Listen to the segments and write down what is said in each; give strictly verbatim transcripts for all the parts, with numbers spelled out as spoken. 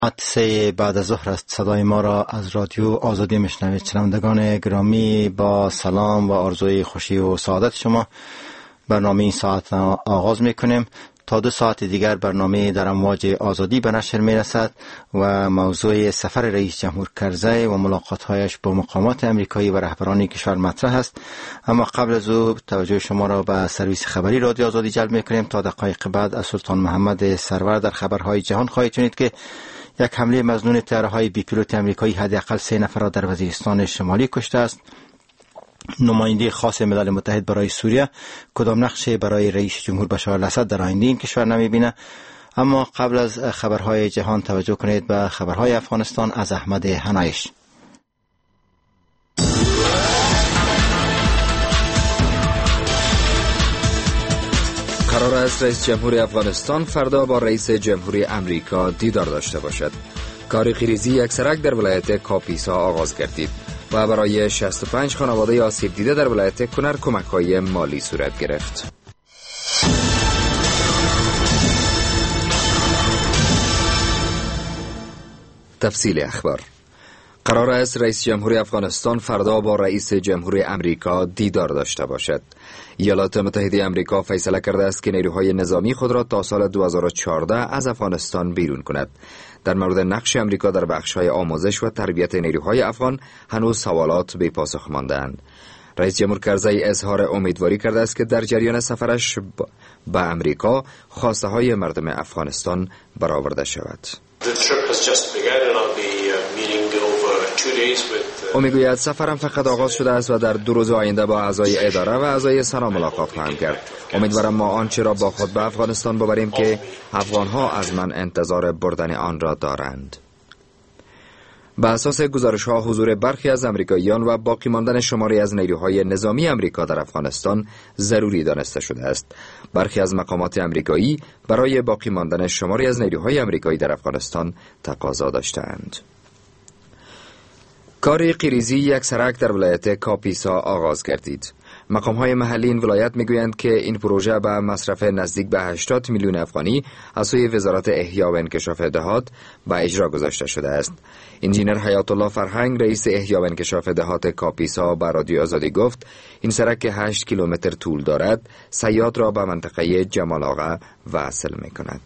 سه بعد از ظهر است. صدای ما را از رادیو آزادی میشنوید. شنوندگان گرامی، با سلام و آرزوی خوشی و سعادت شما برنامه این ساعت آغاز میکنیم. تا دو ساعت دیگر برنامه در امواج آزادی به نشر میرسد و موضوع سفر رئیس جمهور کرزی و ملاقات‌هایش با مقامات امریکایی و رهبران کشور مطرح است. اما قبل از او توجه شما را به سرویس خبری رادیو آزادی جلب میکنیم. تا دقایق بعد از سلطان محمد سرور در خبرهای جهان خواهید شنید که یک حمله مظنون طیاره‌های بی پیلوت امریکایی حداقل سه نفر را در وزیرستان شمالی کشته است. نماینده خاص ملل متحد برای سوریه کدام نقش برای رئیس جمهور بشار الاسد در آینده این کشور نمیبینه. اما قبل از خبرهای جهان توجه کنید به خبرهای افغانستان از احمد حنایش. قرار است رئیس جمهور افغانستان فردا با رئیس جمهوری امریکا دیدار داشته باشد. کار خیریزی یک سرک در ولایت کاپیسا آغاز گردید و برای شصت و پنج خانواده آسیب دیده در ولایت کنر کمک‌های مالی صورت گرفت. تفصیل اخبار. قرار است رئیس جمهوری افغانستان فردا با رئیس جمهوری امریکا دیدار داشته باشد. ایالات متحده امریکا فیصله کرده است که نیروهای نظامی خود را تا سال دو هزار و چهارده از افغانستان بیرون کند. در مورد نقش امریکا در بخش‌های آموزش و تربیت نیروهای افغان هنوز سوالات بی پاسخ مانده‌اند. رئیس جمهور کرزی اظهار امیدواری کرده است که در جریان سفرش به امریکا خواسته‌های مردم افغانستان برآورده شود. او میگوید سفرم فقط آغاز شده است و در دو روز آینده با اعضای اداره و اعضای سنا ملاقات خواهم کرد. امیدوارم ما آنچه را با خود به افغانستان ببریم که افغانها از من انتظار بردن آن را دارند. به اساس گزارش‌ها حضور برخی از امریکاییان و باقی ماندن شماری از نیروهای نظامی امریکا در افغانستان ضروری دانسته شده است. برخی از مقامات امریکایی برای باقی ماندن شماری از نیروهای امریکایی در افغانستان تقاضا داشتند. کار قیریزی یک سرک در ولایت کاپیسا آغاز گردید. مقام‌های محلی این ولایت میگویند که این پروژه به مصرف نزدیک به هشتاد میلیون افغانی از سوی وزارت احیا و انکشاف دهات به اجرا گذاشته شده است. انجینر حیات الله فرهنگ رئیس احیا و انکشاف دهات کاپیسا به رادیو آزادی گفت این سرک که هشت کیلومتر طول دارد صیاد را به منطقه جمال آقا وصل میکند.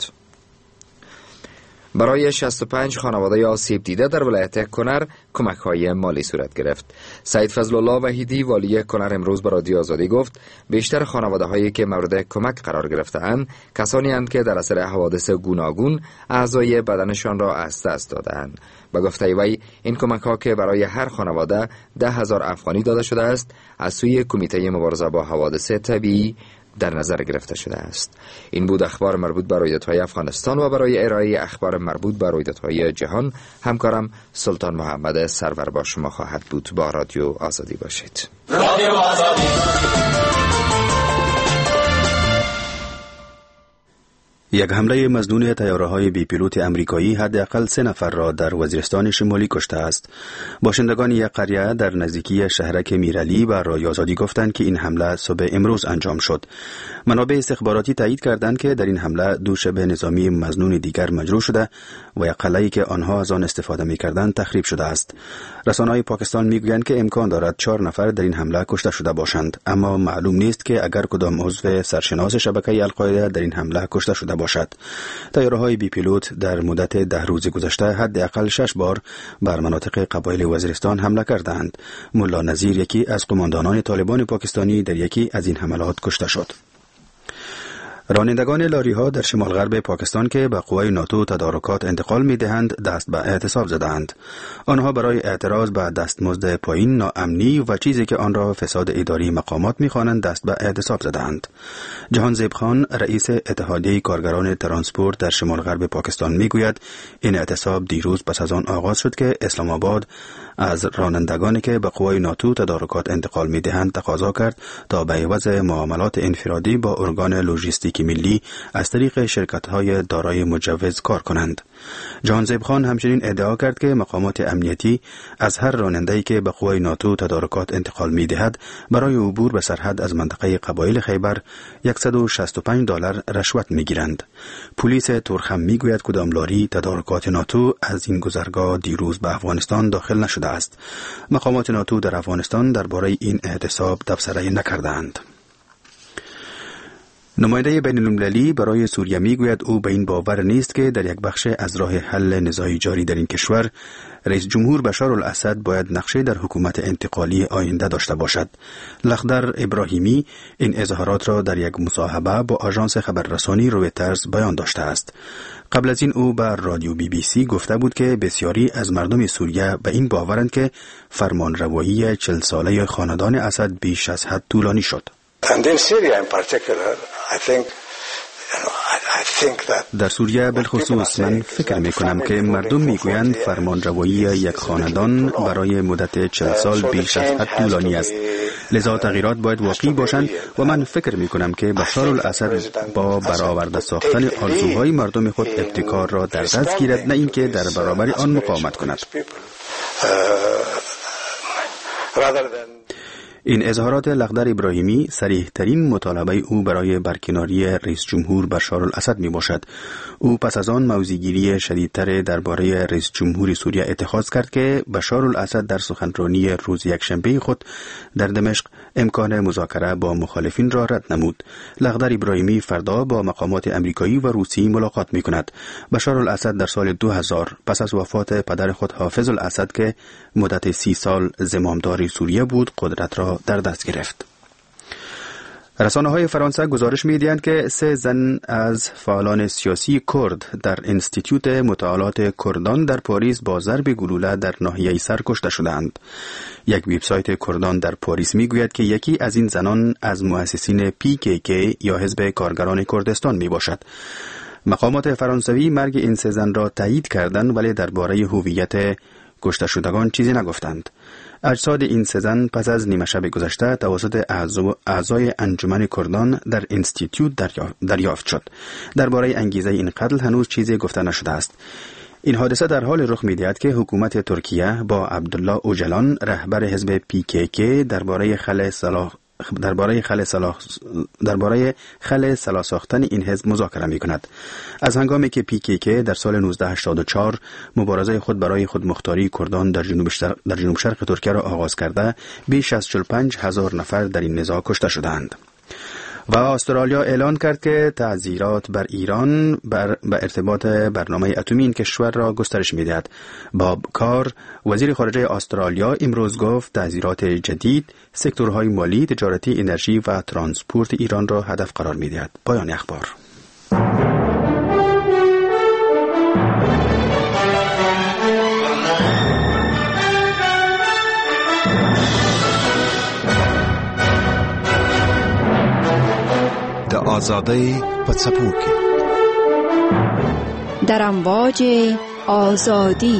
برای شصت و پنج خانواده آسیب دیده در ولایت کنر کمک‌های مالی صورت گرفت. سید فضل الله وحیدی والی کنر امروز به رادیو آزادی گفت بیشتر خانواده‌هایی که مورد کمک قرار گرفته‌اند کسانی اند که در اثر حوادث گوناگون اعضای بدنشان را از دست داده‌اند. به گفته وی این کمک‌ها که برای هر خانواده ده هزار افغانی داده شده است از سوی کمیته مبارزه با حوادث طبیعی در نظر گرفته شده است. این بود اخبار مربوط به رویدادهای افغانستان و برای ارائه اخبار مربوط به رویدادهای جهان همکارم سلطان محمد سرور با شما خواهد بود. با رادیو آزادی باشید. رادیو آزادی. یک حمله مظنون طیاره‌های بی پیلوت امریکایی حداقل سه نفر را در وزیرستان شمالی کشته است. باشندگان یک قریه در نزدیکی شهرک میرعلی به رادیو آزادی گفتند که این حمله صبح امروز انجام شد. منابع استخباراتی تایید کردند که در این حمله دو شبه نظامی مظنون دیگر مجروح شده و یک قلعه‌ای که آنها از آن استفاده می‌کردند تخریب شده است. رسانه‌های پاکستان می‌گویند که امکان دارد چهار نفر در این حمله کشته شده باشند، اما معلوم نیست که اگر کدام عضو سرشناس شبکه القاعده در این حمله کشته شده باشد. طیاره‌های بی پیلوت در مدت ده روز گذشته حداقل شش بار بر مناطق قبایل وزیرستان حمله کردند. ملا نذیر یکی از قماندانان طالبان پاکستانی در یکی از این حملات کشته شد. رانندگان لاری ها در شمال غرب پاکستان که به قوای ناتو تدارکات انتقال می دهند دست به اعتصاب زدند. آنها برای اعتراض به دستمزد پایین، ناامنی و چیزی که آن را فساد اداری مقامات می خوانند دست به اعتصاب زدند. جهان زیب خان رئیس اتحادیه کارگران ترانسپورت در شمال غرب پاکستان می گوید این اعتصاب دیروز پس از آن آغاز شد که اسلام آباد از رانندگانی که به قوای ناتو تدارکات انتقال می دهند تقاضا کرد تا به عوض معاملات انفرادی با ارگان لوجستیک بانک ملی از طریق شرکت‌های دارای مجوز کار کنند. جان زیب خان همچنین ادعا کرد که مقامات امنیتی از هر راننده‌ای که به قوای ناتو تدارکات انتقال می‌دهد برای عبور به سرحد از منطقه قبایل خیبر صد و شصت و پنج دلار رشوت می‌گیرند. پلیس ترخم می‌گوید کدام لاری تدارکات ناتو از این گذرگاه دیروز به افغانستان داخل نشده است. مقامات ناتو در افغانستان درباره این اعتصاب تبصره نکردند. نماینده بین المللی برای سوریه میگوید او به این باور نیست که در یک بخش از راه حل نزاعی جاری در این کشور رئیس جمهور بشار الاسد باید نقشه در حکومت انتقالی آینده داشته باشد. لخدر ابراهیمی این اظهارات را در یک مصاحبه با آژانس خبررسانی رویترز بیان داشته است. قبل از این او بر رادیو بی بی سی گفته بود که بسیاری از مردم سوریه به این باورند که فرمانروایی چهل ساله خاندان اسد بیش از حد طولانی شد. And in Syria in particular, I think, you know, I, I think that در سوریه بالخصوص من فکر می کنم که مردم می گویند فرمانروایی یک خاندان برای مدت چهل سال بیش از حد طولانی است. لذا تغییرات باید واقعی باشند و من فکر می کنم که بشار الاسد با برآورده ساختن آرزوهای مردم خود ابتکار را در دست گیرد، نه اینکه در برابر آن مقاومت کند. این اظهارات لخدر ابراهیمی صریح ترین مطالبه او برای برکناری رئیس جمهور بشار الاسد می باشد. او پس از آن موضع‌گیری شدیدتر درباره رئیس جمهور سوریه اتخاذ کرد که بشار الاسد در سخنرانی روز یکشنبه خود در دمشق امکان مذاکره با مخالفین را رد نمود. لخدر ابراهیمی فردا با مقامات امریکایی و روسی ملاقات می کند. بشار الاسد در سال دو هزار پس از وفات پدر خود حافظ الاسد که مدت سی سال زمامدار سوریه بود قدرت را در دست گرفت. رسانه‌های فرانسه گزارش می‌دهند که سه زن از فعالان سیاسی کرد در انستیتوت مطالعات کردان در پاریس با ضرب گلوله در ناحیه سر کشته شدند. یک وبسایت کردان در پاریس می‌گوید که یکی از این زنان از مؤسسین پی کی کی یا حزب کارگران کردستان میباشد. مقامات فرانسوی مرگ این سه زن را تایید کردند ولی درباره هویت کشته شدگان چیزی نگفتند. اجساد این سه زن پس از نیمه شب گذشته توسط اعضای انجمن کردان در انستیتوت دریافت شد. درباره انگیزه این قتل هنوز چیزی گفته نشده است. این حادثه در حال رخ می‌دهد که حکومت ترکیه با عبدالله اوجلان رهبر حزب پی کی کی درباره خلع صلاح درباره خلع صلاح درباره خلع صلاح ساختن این حزب مذاکره می‌کند. از هنگامی که پی کی کی در سال نوزده هشتاد و چهار مبارزه خود برای خودمختاری کردان در جنوب شرق در جنوب شرق ترکیه را آغاز کرده، بیش از چهل و پنج هزار نفر در این نزاع کشته شدند. و استرالیا اعلان کرد که تعزیرات بر ایران بر به ارتباط برنامه اتمی این کشور را گسترش می‌دهد. باب کار وزیر خارجه استرالیا امروز گفت تعزیرات جدید سکتورهای مالی، تجارتی، انرژی و ترانسپورت ایران را هدف قرار می‌دهد. پایان اخبار. د آزادۍ په څپو کې در امواج آزادی.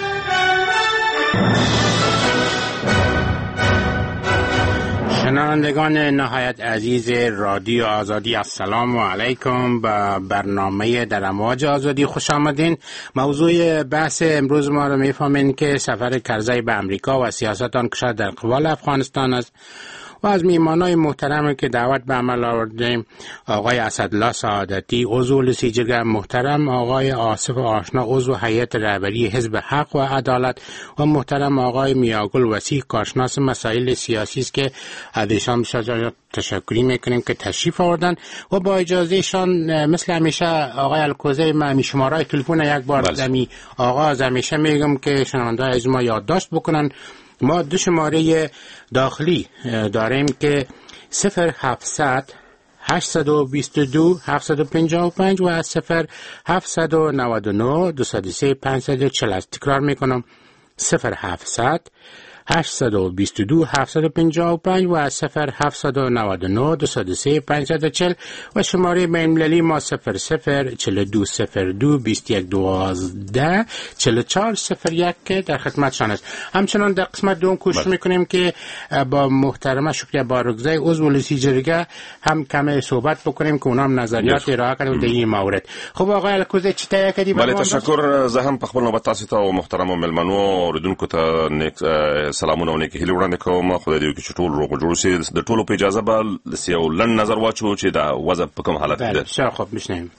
شنوندگان نهایت عزیز رادیو آزادی، السلام علیکم. به برنامه در امواج آزادی خوش آمدین. موضوع بحث امروز ما رو میفهمین که سفر کرزی به امریکا و سیاست آن کشور در قبال افغانستان است و از میهمانای محترمی که دعوت به عمل آوردیم آقای اسدالله سعادتی عضو لسیجرگه محترم، آقای آصف آشنا عضو هیئت رهبری حزب حق و عدالت و محترم آقای میاگل وسیع کارشناس مسائل سیاسی است که از ایشان بسیار تشکری میکنیم که تشریف آوردن و با اجازه شان مثل همیشه آقای الکوزی من شماره تلفن یک بار دمی آغاز همیشه میگم که شنونده از ما یادداشت بکنن. ما دو شماره داخلی داریم که صفر هفتصد هشتصد و بیست و دو هفتصد و پنجاه و پنج و صفر هفتصد و نود و نه دویست و سه پانصد و چهل. تکرار میکنم صفر هفتصد هشت دو دو هفت پنج پنج و صفر هفت نه نه دو صفر سه پنج صفر چهل و شماره بین المللی ما صفر صفر چهل و دو صفر دو بیست و یک دوازده چهل و چهار صفر یک که در خدمتشان است. همچنان در قسمت دوم کوشش میکنیم که با محترمه شکریه بارگزای عضو لسی جرگه هم کمی صحبت بکنیم که اونام نظریات ارائه کردن در این مورد. خب آقای الکوزی چی تایید کردی؟ بله تشکر. زه هم په خپل نوبت تاسو ته او محترم ملمنو اوریدونکو ته نیک سلامونه او نیک هیله وړاندې کوم. خدای دې وکړي چې ټول روغ جوړ شي. د ټولو په اجازه به یو لنډ نظر واچو چې دا وضع په کوم حالت ده. بله خب میشنیم.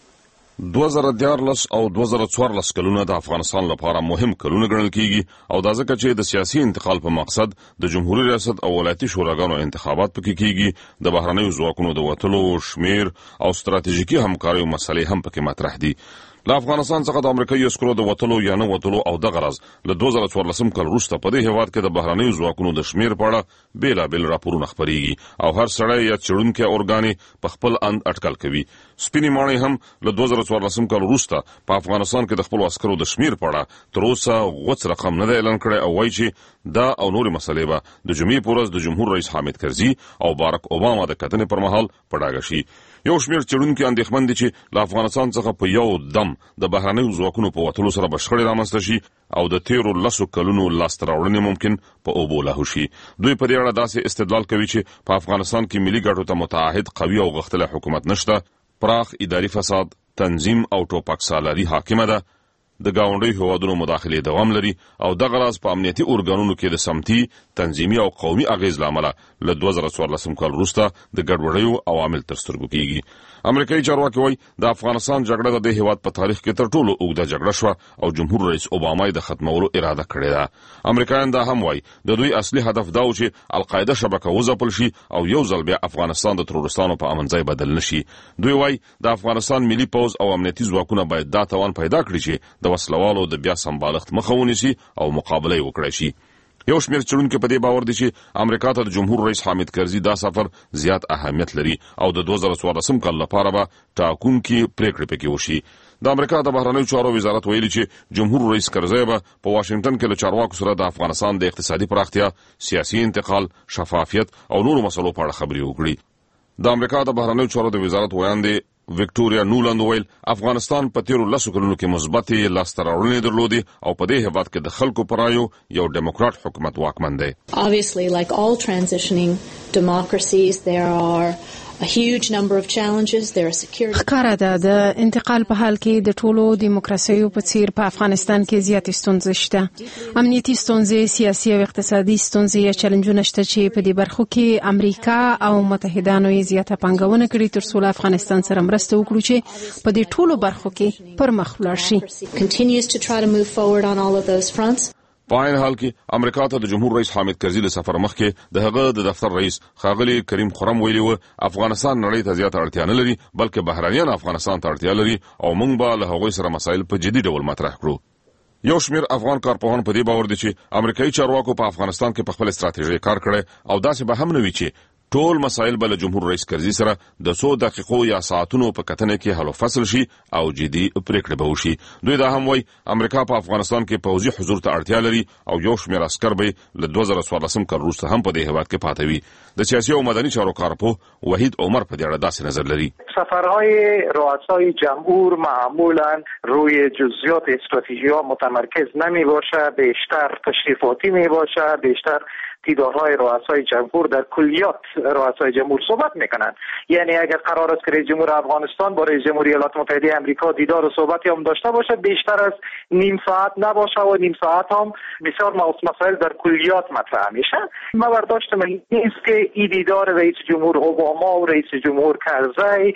دوه زره دیارلس او دوه زره څوارلس کلونه د افغانستان لپاره مهم کلونه ګڼل کیږي او دا ځکه چې د سیاسي انتقال په مقصد د جمهوریت ریاست او ولایتي شوراګانو انتخابات پکې کیږي. د بهرنیو ځواکونو د وټلو شمیر او ستراتیژیکي همکارۍ مسلې هم پکې مطرح دي. له افغانستان څخه د امریکایي عسکرو د وټلو یا نه وټلو او د غرض له دوه زره څوارلس کال وروسته په دې هیواد کې د بهرنیو ځواکونو د شمیر په اړه بیلابیل راپورونه خپریږي او هر سړی یا څېړونکی اورګانې په خپل اند اټکل کوي. سپینې ماڼۍ هم له دوه زره څوارلس کال وروسته په افغانستان کې د خپلو عسکرو د شمیر په اړه تر اوسه غوڅ رقم نه دی اعلان کړی او وایي چې دا او نورې مسلې به د جمعې په ورځ د جمهور رئیس حامد کرزي او بارک اوباما د کتنې پر مهال په ډاګه شي. یو شمیر څېړونکي اندېښمن دي چې له افغانستان څخه په یو دم د بهرنیو ځواکونو په وتلو سره به شخړې رامنځته شي او د تیرو لسو کلونو لاسته راوړنې ممکن په اوبو لاهو شي. دوی په دې اړه داسې استدلال کوي چې په افغانستان کې ملي ګټو ته متعهد قوي او غښتلی حکومت نشته، پراخ اداري فساد، تنظیم او ټوپک سالاري حاکمه ده، د گاونډیو هیوادونو مداخلې دوام لري او دغه راز په امنیتي ارګانونو کې د سمتي، تنظیمي او قومي اغیز له امله له دوه زره څوارلس کال وروسته د ګډوډیو عوامل تر سترګو کېږي. امریکایي چارواکي وایي د افغانستان جګړه د دې هیواد په تاریخ کې تر ټولو اوږده جګړه شوه او جمهور رئیس اوباما یې د ختمولو اراده کړې ده. امریکایان دا هم وایي د دوی اصلي هدف دا و چې القاعده شبکه وځپل شي او یو ځل بیا افغانستان د تروریستانو په امن ځای بدل نشي. دوی وایي د افغانستان ملي پوځ او امنیتي ځواکونه باید دا توان پیدا کړي چې د وسلوالو د بیا سمبالښت مخه ونیسي او مقابله یې وکړی شي. یو شمیر څېړونکي په دې باور دي چې امریکا ته د جمهور رئیس حامد کرزي دا سفر زیات اهمیت لري او د دوه زره څوارلس کال لپاره به ټاکونکي پریکړې پکې وشي. د امریکا د بهرنیو چارو وزارت ویلي چې جمهور رئیس کرزي به په واشنگټن کې له چارواکو سره د افغانستان د اقتصادي پراختیا، سیاسي انتقال، شفافیت او نورو مسلو په اړه خبرې وکړي. د امریکا د بهرنیو چارو د وزارت ویاندې وکټوریا نولند ویل افغانستان په تیرو لسو کلونو کې مثبتې لاسته راوړنې درلودې او په دې هیواد کې د خلکو په رایو یو ډیموکراټ حکومت واکمن دی. Obviously, like all transitioning democracies, there are a huge number of challenges. There are security. ښکاره ده د انتقال په حال کې د ټولو دیموکراسیو په څیر په افغانستان کې زیاتې ستونزې شته. امنیتي ستونزې، سیاسي او اقتصادي ستونزې یا چلنجونه شته چې په دې برخو کې امریکا او متحدانو یې زیاته پانګونه کړې تر څو له افغانستان سره مرسته وکړو چې په دې ټولو برخو کې پرمخ ولاړ شي. Continues to try to move forward on all of those fronts. په عین حال کې امریکا ته د جمهور رئیس حامد کرزي له سفر مخکې د هغه د دفتر رئیس ښاغلي کریم خرم ویلي و افغانستان نړۍ ته زیاته اړتیا نه لري بلکې بهرنیان افغانستان ته اړتیا لري او موږ به له هغوی سره مسایل په جدي ډول مطرح کړو. یو شمیر افغان کارپوهان په دې باور دي چې امریکایي چارواکو په افغانستان کې په خپل استراتیژي کار کړی او داسې به هم نه وي چې ټول مسایل به له جمهور رئیس کرزي سره د څو دقیقو یا ساعتونو په کتنه کې حل و فصل شي او جدي پریکړې به وشي. دوی دا هم وایي امریکا په افغانستان کې پوځي حضور ته اړتیا لري او یو شمیر عسکر به له دوه زره څوارلس کال وروسته هم په دې هیواد کې پاتې وي. د سیاسي او مدني چارو کارپوه وحید عمر په دې اړه داسې نظر لري. سفرهای رؤسای جمهور معمولا روی جزئیات استراتژی‌ها متمرکز نمیباشه، بیشتر تشریفاتی میباشه، بیشتر دیدارهای رؤسای جمهور در کلیات رؤسای جمهور صحبت میکنند. یعنی اگر قرار است که رئیس جمهور افغانستان با رئیس جمهوری ایالات متحده آمریکا دیدار و صحبتی هم داشته باشه بیشتر از نیم ساعت نباشه و نیم ساعت هم بسیار مسائل در کلیات مطرح میشه. ما برداشت من است که این دیدار رئیس جمهور اوباما و رئیس جمهور کرزی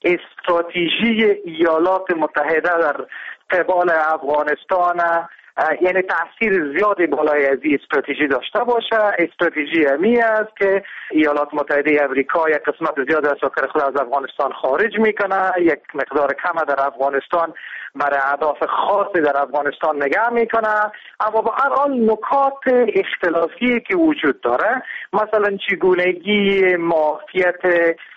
استراتژی ایالات متحده در قبال افغانستان یعنی تاثیر زیادی بالای از این استراتژی داشته باشه. استراتژی امی است که ایالات متحده آمریکا یک قسمت زیاد از سکر خود از افغانستان خارج میکنه، یک مقدار کم در افغانستان برای اهداف خاصی در افغانستان نگه میکنه. اما با هر حال نکات اختلافی که وجود داره، مثلا چگونگی ماهیت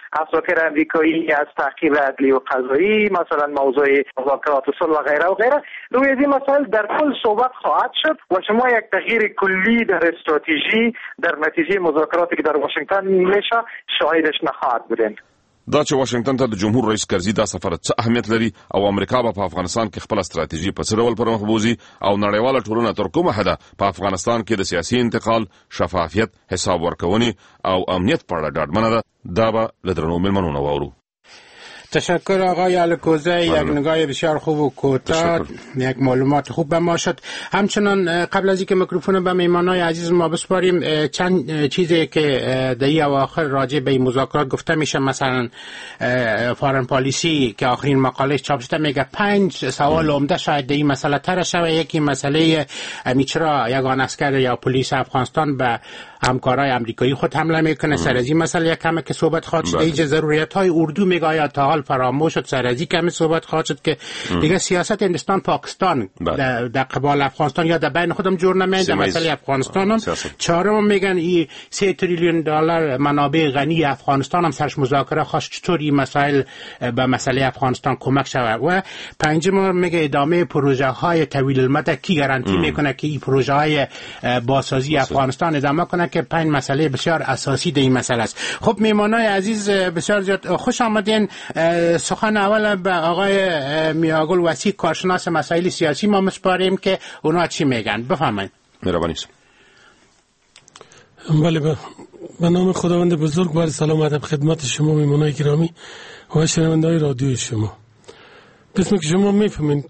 اساطیر امریکایی از تعقیب عدلی و قضایی، مثلا موضوع مذاکرات و صلح و غیره و غیره، روی این مسائل در کل صحبت خواهد شد و شما یک تغییر کلی در استراتژی در نتیجه مذاکراتی که در واشنگتن میشه شاهدش نخواهد بودین. دا چې واشنگټن ته د جمهور رئیس کرزي دا سفر څه اهمیت لري او امریکا به په افغانستان کې خپل ستراتیژي په څه ډول پرمخ بوزي او نړیواله ټولنه تر کومه حده په افغانستان کې د سیاسي انتقال، شفافیت، حساب ورکونې او امنیت په اړه ډاډمنه ده، دا به له درنو مېلمنو واورو. تشکر آقای الکوزه، یک نگاه بسیار خوب و کوتاه، یک معلومات خوب به ما شد. همچنان قبل از اینکه میکروفون به مهمانای عزیز ما بسپاریم، چند چیزی که در این اواخر راجع به مذاکرات گفته میشه، مثلا فارن پالیسی که آخرین مقالهش چاپ شده میگه پنج سوال عمده شاید در این مسئله طرح شود. یکی مسئله چرا یگان اسکر یا پلیس افغانستان به همکارای امریکایی خود حمله میکنه، سر از این مسئله یک کمی که صحبت خواهد شد. اینجا ضروریت های اردو میگه تا حال فراموش شد، سر از این کمی صحبت خواهد شد که دیگه سیاست هندوستان پاکستان در قبال افغانستان یا در بین خودم جور نمیده. مسئله افغانستان هم چهارم میگن این سه تریلیون دلار منابع غنی افغانستان هم سرش مذاکره خواست چطوری مسائل به مسئله افغانستان کمک شود. و پنجم میگه ادامه پروژه های طویل المدت کی گارانتی میکنه که این پروژه های بازسازی افغانستان ادامه کنه، که پنج مسئله بسیار اساسی در این مسئله است. خب میمانای عزیز بسیار زیاد خوش آمدین. سخن اول به آقای میاگل وسیع کارشناس مسائل سیاسی ما مسپاریم که اونا چی میگن. بفرمایید. مهربانی. بله، به نام خداوند بزرگ بار سلام و ادب خدمت شما میمانای گرامی و شنونده‌های رادیوی شما. بسم که شما میفهمین.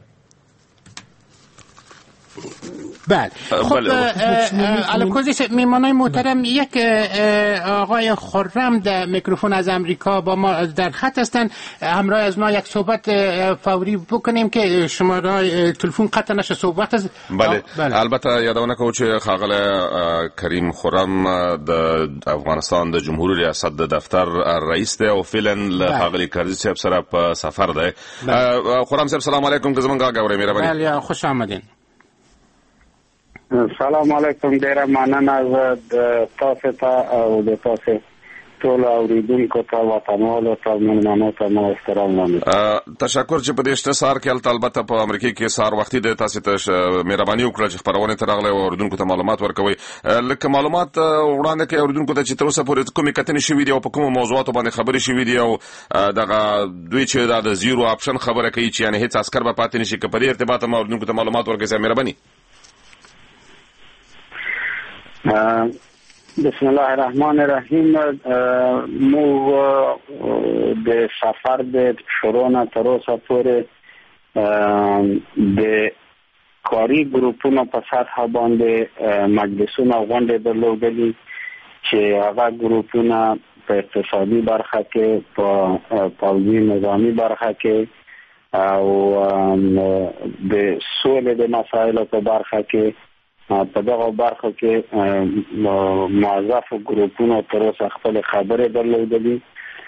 بله. خب الکوزی میمانای محترم، یک آقای خرم در میکروفون از امریکا با ما در خط هستن. همراه از ما یک صحبت فوری بکنیم که شما را تلفن قطع نشه صحبت از بله. بله. البته یادونه کوم چې خاغله کریم خرم د افغانستان د جمهوریت ریاست د دفتر رئیس دی او فعلا له خاغلی کرزي صاحب سره په سفر دی. خرم صاحب سلام علیکم، که زمونږ غاوري مهرباني. بله، خوش آمدین. سلام علیکم، ډیره مننه د تاسو ته او د تاسو ټول اوریدونکو ته، وطنوالو ته، مېلمنو ته مو احترام وایم. تشکر چې په دې شته سار کې البته په امریکا کې سار وختي د تاسو ته مهرباني وکړه چې خبرونه ترغله او اوریدونکو ته معلومات ورکوي. لکه معلومات وړاندې کې اوریدونکو ته چې تر اوسه پورې کومې کتنې شوې دي او په کومو موضوعاتو باندې خبرې شوې دي او دغه دوی چې د زیرو اپشن خبره کوي چې یعنی هیڅ عسكر به پاتې نشي، که په دې ارتباط ما اوریدونکو ته معلومات ورکړئ مهرباني. بسم الله الرحمن الرحیم. مو د سفر د شروع نه تر اوسه پورې د کاري ګروپونو په سطح باندې مجلسونه غونډې درلودلې چې هغه ګروپونه په اقتصادي برخه کې، په پوځي نظامي برخه کې او د سولې د مسایلو په برخه کې، په دغه برخه کې موظف ګروپونو تر اوسه خپل خبرې درلودلې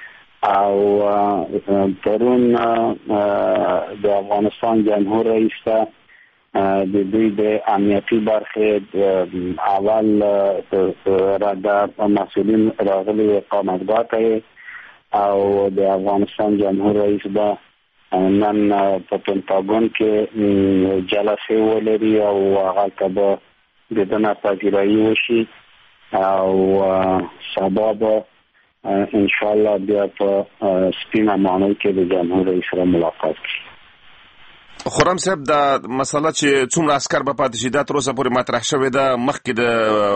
او پرون د افغانستان جمهور رئیس ته د دوی د امنیتي برخې اول رده مسئولین راغلي اقامتگاه ته او د افغانستان جمهور رئیس به نن په پنتاګون کې جلسه ولري او هغه به د دنیا پذیرایی وشي او سبا به ان شاء الله بیا په سپینه مانو کې د جمهور رئیس سره ملاقات کوي. خرم صاحب، دا مسله چې څومره عسكر به پاتې شي دا تر اوسه پورې مطرح شوې ده. مخکې د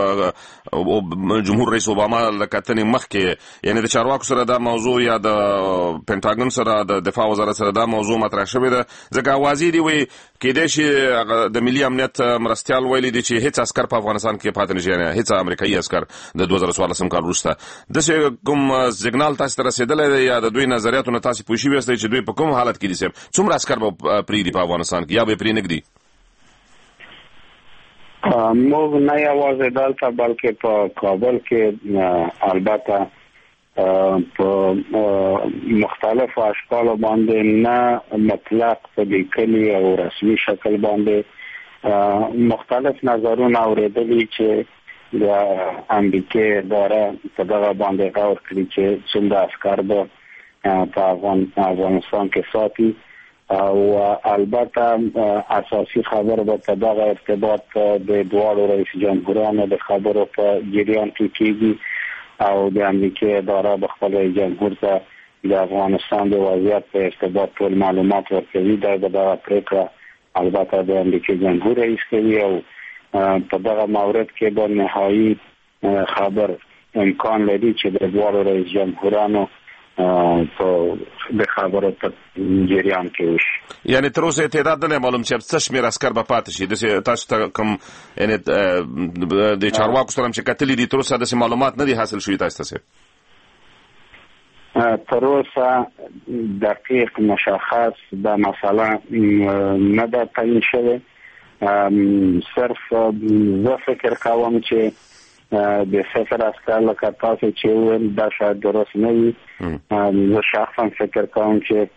جمهور رئیس اوباما له کتنې مخکې یعنی د چارواکو سره دا موضوع یا د پینټاګن سره د دفاع وزارت سره دا موضوع مطرح شوې ده، ځکه اوازې دي وایي کېدای شي د ملي امنیت مرستیال ویلي دي چې هیڅ عسكر په افغانستان کې پاتې نشي، یعنی هیڅ امریکایي عسكر د دوه زره څوارلسم کال وروسته. داسې کوم سیګنال تاسو ته رسېدلی دی یا د دوی نظریاتو نه تاسو پوه شوي یاستئ چې دوی په کوم حالت کې دي صاحب؟ څومره عسكر به پرېږدي په افغانستان کې یا به پرې نږدي؟ موږ نه یوازې دلته بلکې په کابل کې البته په مختلف اشکال باندې نه مطلق په لیکلي او رسمي شکل باندې مختلف نظرونه اوریدلي چې امریکا داره په دغه باندې غور کړي چې څومره عسکر به په افغان افغانستان کې ساتي او البته اساسي خبر به په دغه ارتباط د دواړو رئیس جمهورانو د خبرو په جریان کې کیږي او د امریکا اداره به خپل جمهور ته د افغانستان د وضعیت په ارتباط ټول معلومات ورکوي. دا به د پریکړه البته د امریکا جمهور رئیس کوي او په دغه مورد کې به نهایی خبر امکان لري چې د دواړو رئیس جمهورانو په د خبرو په جریان کې وشي. یعنی تر اوسه تعداد نه معلوم چې څه شمېر عسكر به پاتې شي. د تاسو ته کوم یعنی د چارواکو سره چې کتلې دي تر اوسه د معلومات نه دي حاصل شوي تاسو ته؟ تر اوسه دقیق مشخص د مسله نه ده تعیین شوی. صرف زه فکر کوم چې د صفر عسکر لکه تاسو چې ویل دا شاید درست نه وي. زه شخصا فکر کوم چې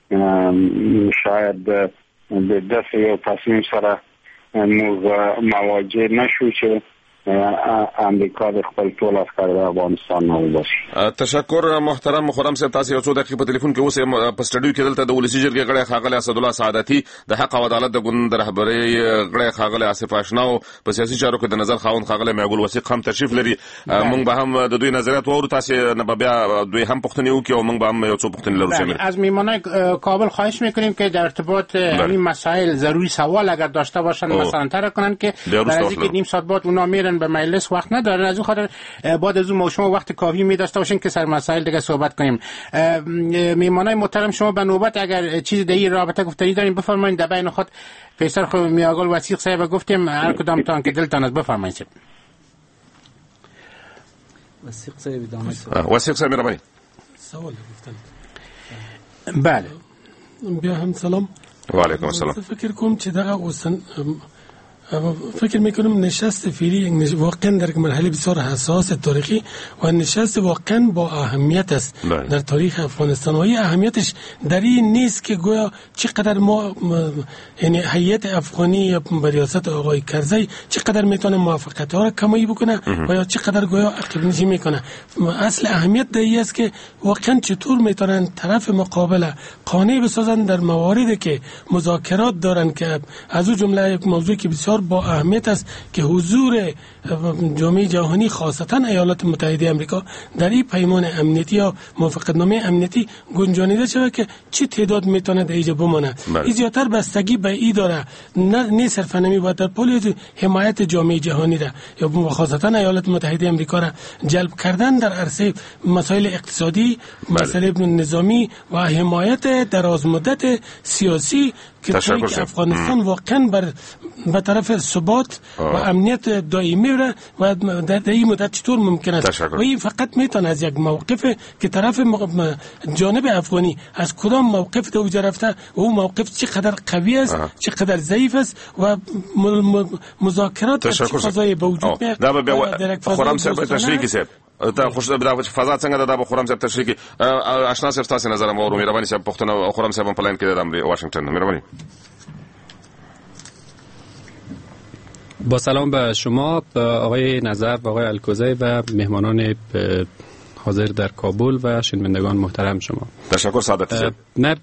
شاید د داسې یو تصمیم سره موږ مواجه نشو چې امریکا د خپل ټول عسکر د افغانستان نه وباسي. تشکر محترم خرم صاحب. تاسو یو څو دقیقې په ټلیفون کې اوسه په سټډیو کې دلته د ولسی جرګې غړي خاغلی اسدالله سعادتي د حق او عدالت د ګوند رهبري غړي خاغلی آصف آشنا او په سیاسي چارو کې د نظر خاوند خاغلی معقول وثیق هم تشریف لري. موږ به هم د دوی نظریات وورو. تاسو نه بیا دوی هم پوښتنې وکړو او موږ به هم یو څو پوښتنې لرو. شامل از میهمانان کابل خواهش میکنیم که در ارتباط این مسائل ضروری سوال اگر داشته باشن مثلا طرح کنن که برای اینکه نیم ساعت بعد اونا میرن به مجلس وقت ندارن. از اون خاطر بعد از اون ما شما وقت کافی می داشته باشین که سر مسائل دیگه صحبت کنیم. میهمانای محترم شما به نوبت اگر چیز در این رابطه گفتنی دارین بفرمایید. در بین خود فیصل خو میاگل وثیق صاحب گفتیم هر کدام تان که دلتان از بفرمایید. وثیق صاحب ادامه وثیق صاحب میرمانی سوال گفتن. بله بیا هم سلام و علیکم السلام. فکر کوم چې دغه اوسن فکر میکنم نشست فعلی واقعا در مرحله بسیار حساس تاریخی و نشست واقعا با اهمیت است باید. در تاریخ افغانستان و این اهمیتش در این نیست که گویا چقدر ما یعنی هیئت افغانی به ریاست آقای کرزی چقدر میتونه موافقت ها را کمایی بکنه و یا چقدر گویا عقب نشینی میکنه. اصل اهمیت در این است که واقعا چطور میتونن طرف مقابل قانع بسازن در مواردی که مذاکرات دارن که از اون جمله یک موضوعی که بسیار با اهمیت است که حضور جامعه جهانی خاصتا ایالات متحده آمریکا در این پیمان امنیتی یا موافقتنامه امنیتی گنجانیده شود که چه تعداد میتونه در اینجا بمانه. این زیادتر بستگی به این داره نه نه صرفا نمی باید در پول حمایت جامعه جهانی را یا خاصتا ایالات متحده آمریکا را جلب کردن در عرصه مسائل اقتصادی، مسائل نظامی و حمایت درازمدت سیاسی که افغانستان واقعا بر به طرف ثبات و امنیت دائمی را و در این مدت چطور ممکن است و این فقط میتونه از یک موقف که طرف جانب افغانی از کدام موقف دو رفته و اون موقف چقدر قوی است چقدر ضعیف است و مذاکرات در چه فضای به وجود میاد. در خرم صاحب تشریحی صاحب تا خوش دا فضا څنګه دا به خرم صاحب تشریحي آشنا صاحب تاسو نظر مو مهرباني صاحب پښتنه خرم صاحب په پلان کې د امریکا واشنگټن مهرباني. با سلام به شما آقای نظر و آقای الکوزی و مهمانان حاضر در کابل و شنوندگان محترم شما. تشکر سعادت صاحب. نه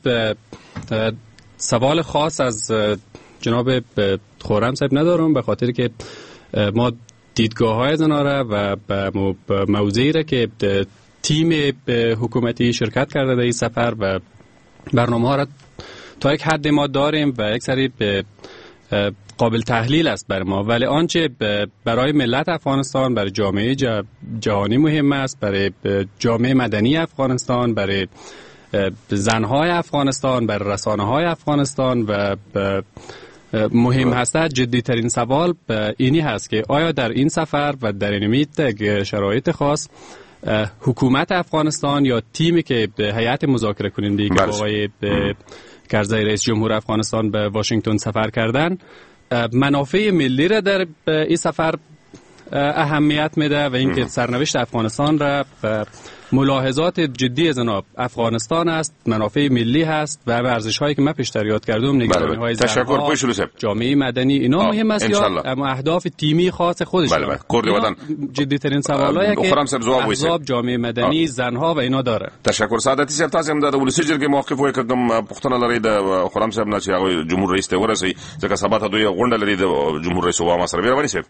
سوال خاص از جناب خرم صاحب ندارم به خاطر که ما دیدگاه های زناره و موضوعی را که تیم حکومتی شرکت کرده در این سفر و برنامه ها را تا یک حد ما داریم و یک سری قابل تحلیل است بر ما، ولی آنچه برای ملت افغانستان، برای جامعه جهانی مهم است، برای جامعه مدنی افغانستان، برای زنهای افغانستان، برای رسانه های افغانستان و مهم هست، جدی ترین سوال اینی هست که آیا در این سفر و در این شرایط خاص حکومت افغانستان یا تیمی که هیئت مذاکره کننده که آقای کرزی رئیس جمهور افغانستان به واشنگتن سفر کردن منافع ملی را در این سفر اهمیت میده و اینکه سرنوشت افغانستان را ملاحظات جدی از آنها افغانستان است، منافع ملی هست و ارزش هایی که من پیشتر یاد کردم، نگرانی های زنها، جامعه مدنی، اینا مهم است یا اما اهداف تیمی خاص خودش؟ بله بله. جدی ترین سوالایی که احزاب، جامعه مدنی، زنها و اینا داره. تشکر. سعادتي صاحب، تاسو هم د ولسی جرګې موقف وایي که کوم پښتنه لري د خرم صاحب نه چې هغه جمهور رئیس ته ورسي، ځکه سبا ته دوی غونډه لري د جمهور رئیس اوباما سره. مهرباني صاحب.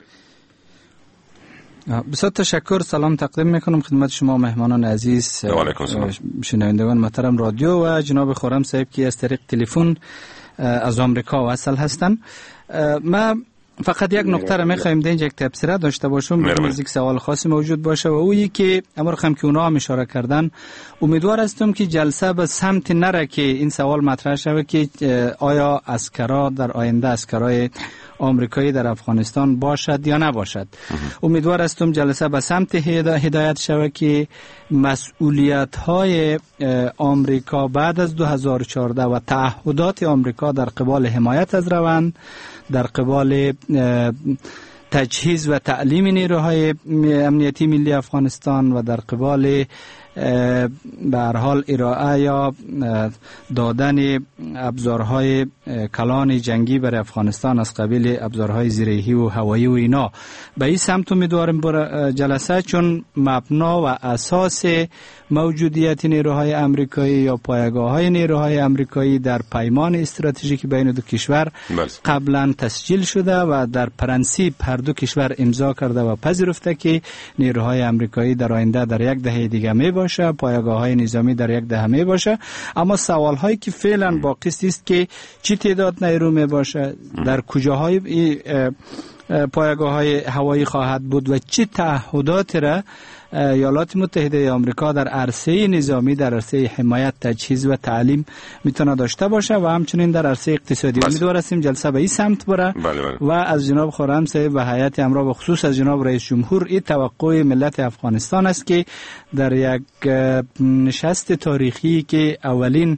بسیار تشکر. سلام تقدیم میکنم خدمت شما مهمانان عزیز، شنوندگان محترم رادیو و جناب خرم صاحب که از طریق تلفن از آمریکا وصل هستند. ما فقط یک نکته را میخوایم در اینجا یک تبصره داشته باشم، بدون از یک سوال خاصی موجود باشه و اویی که امر هم که اونا هم اشاره کردن. امیدوار هستم که جلسه به سمت نره که این سوال مطرح شود که آیا اسکرا در آینده اسکرای آمریکایی در افغانستان باشد یا نباشد. امیدوار هستم جلسه به سمت هدایت شود که مسئولیت های آمریکا بعد از دو هزار و چهارده و تعهدات آمریکا در قبال حمایت از روند، در قبال تجهیز و تعلیم نیروهای امنیتی ملی افغانستان و در قبال به هر حال ارائه یا دادن ابزارهای کلان جنگی برای افغانستان از قبیل ابزارهای زیرهی و هوایی و اینا، به این سمت امیدوارم بر جلسه، چون مبنا و اساس موجودیت نیروهای امریکایی یا پایگاه‌های نیروهای امریکایی در پیمان استراتژیک بین دو کشور قبلا تسجیل شده و در پرنسیپ هر دو کشور امضا کرده و پذیرفته که نیروهای امریکایی در آینده در یک دهه دیگه می باشه، پایگاه‌های نظامی در یک دهه می باشه. اما سوال‌هایی که فعلا باقی است که چی تعداد نیرو می باشه، در کجاهای پایگاه‌های هوایی خواهد بود و چه تعهدات را ایالات متحده آمریکا در عرصه نظامی، در عرصه حمایت، تجهیز و تعلیم میتونه داشته باشه و همچنین در عرصه اقتصادی. امیدوار هستیم جلسه به این سمت بره و از جناب خرم صاحب و هیئت امرا به خصوص از جناب رئیس جمهور این توقع ملت افغانستان است که در یک نشست تاریخی که اولین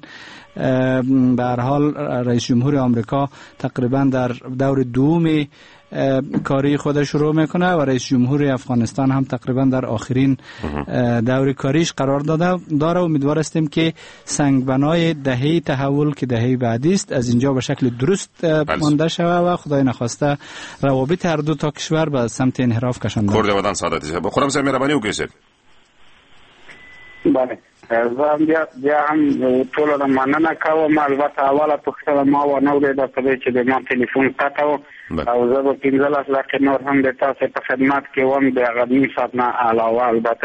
به هر حال رئیس جمهور آمریکا تقریبا در دور دوم کاری خودش شروع میکنه و رئیس جمهور افغانستان هم تقریبا در آخرین دور کاریش قرار داده داره. امیدوار هستیم که سنگبنای دهه تحول که دهه بعدی است از اینجا به شکل درست مانده شود و خدای نخواسته روابط هر دو تا کشور به سمت انحراف کشانده. کورد ودان سعادتي صاحب، خرم صاحب مهرباني وکړئ. بله زه بیا بیا هم ټولو نه مننه کوم. البته اوله پوښتنه ما ونه اورېده په دې چې د ما تلیفون قطع و او زه به پنځلس دقیقې نور هم د تاسو په خدمت کې وم د هغه نیم ساعت نه علاوه. البته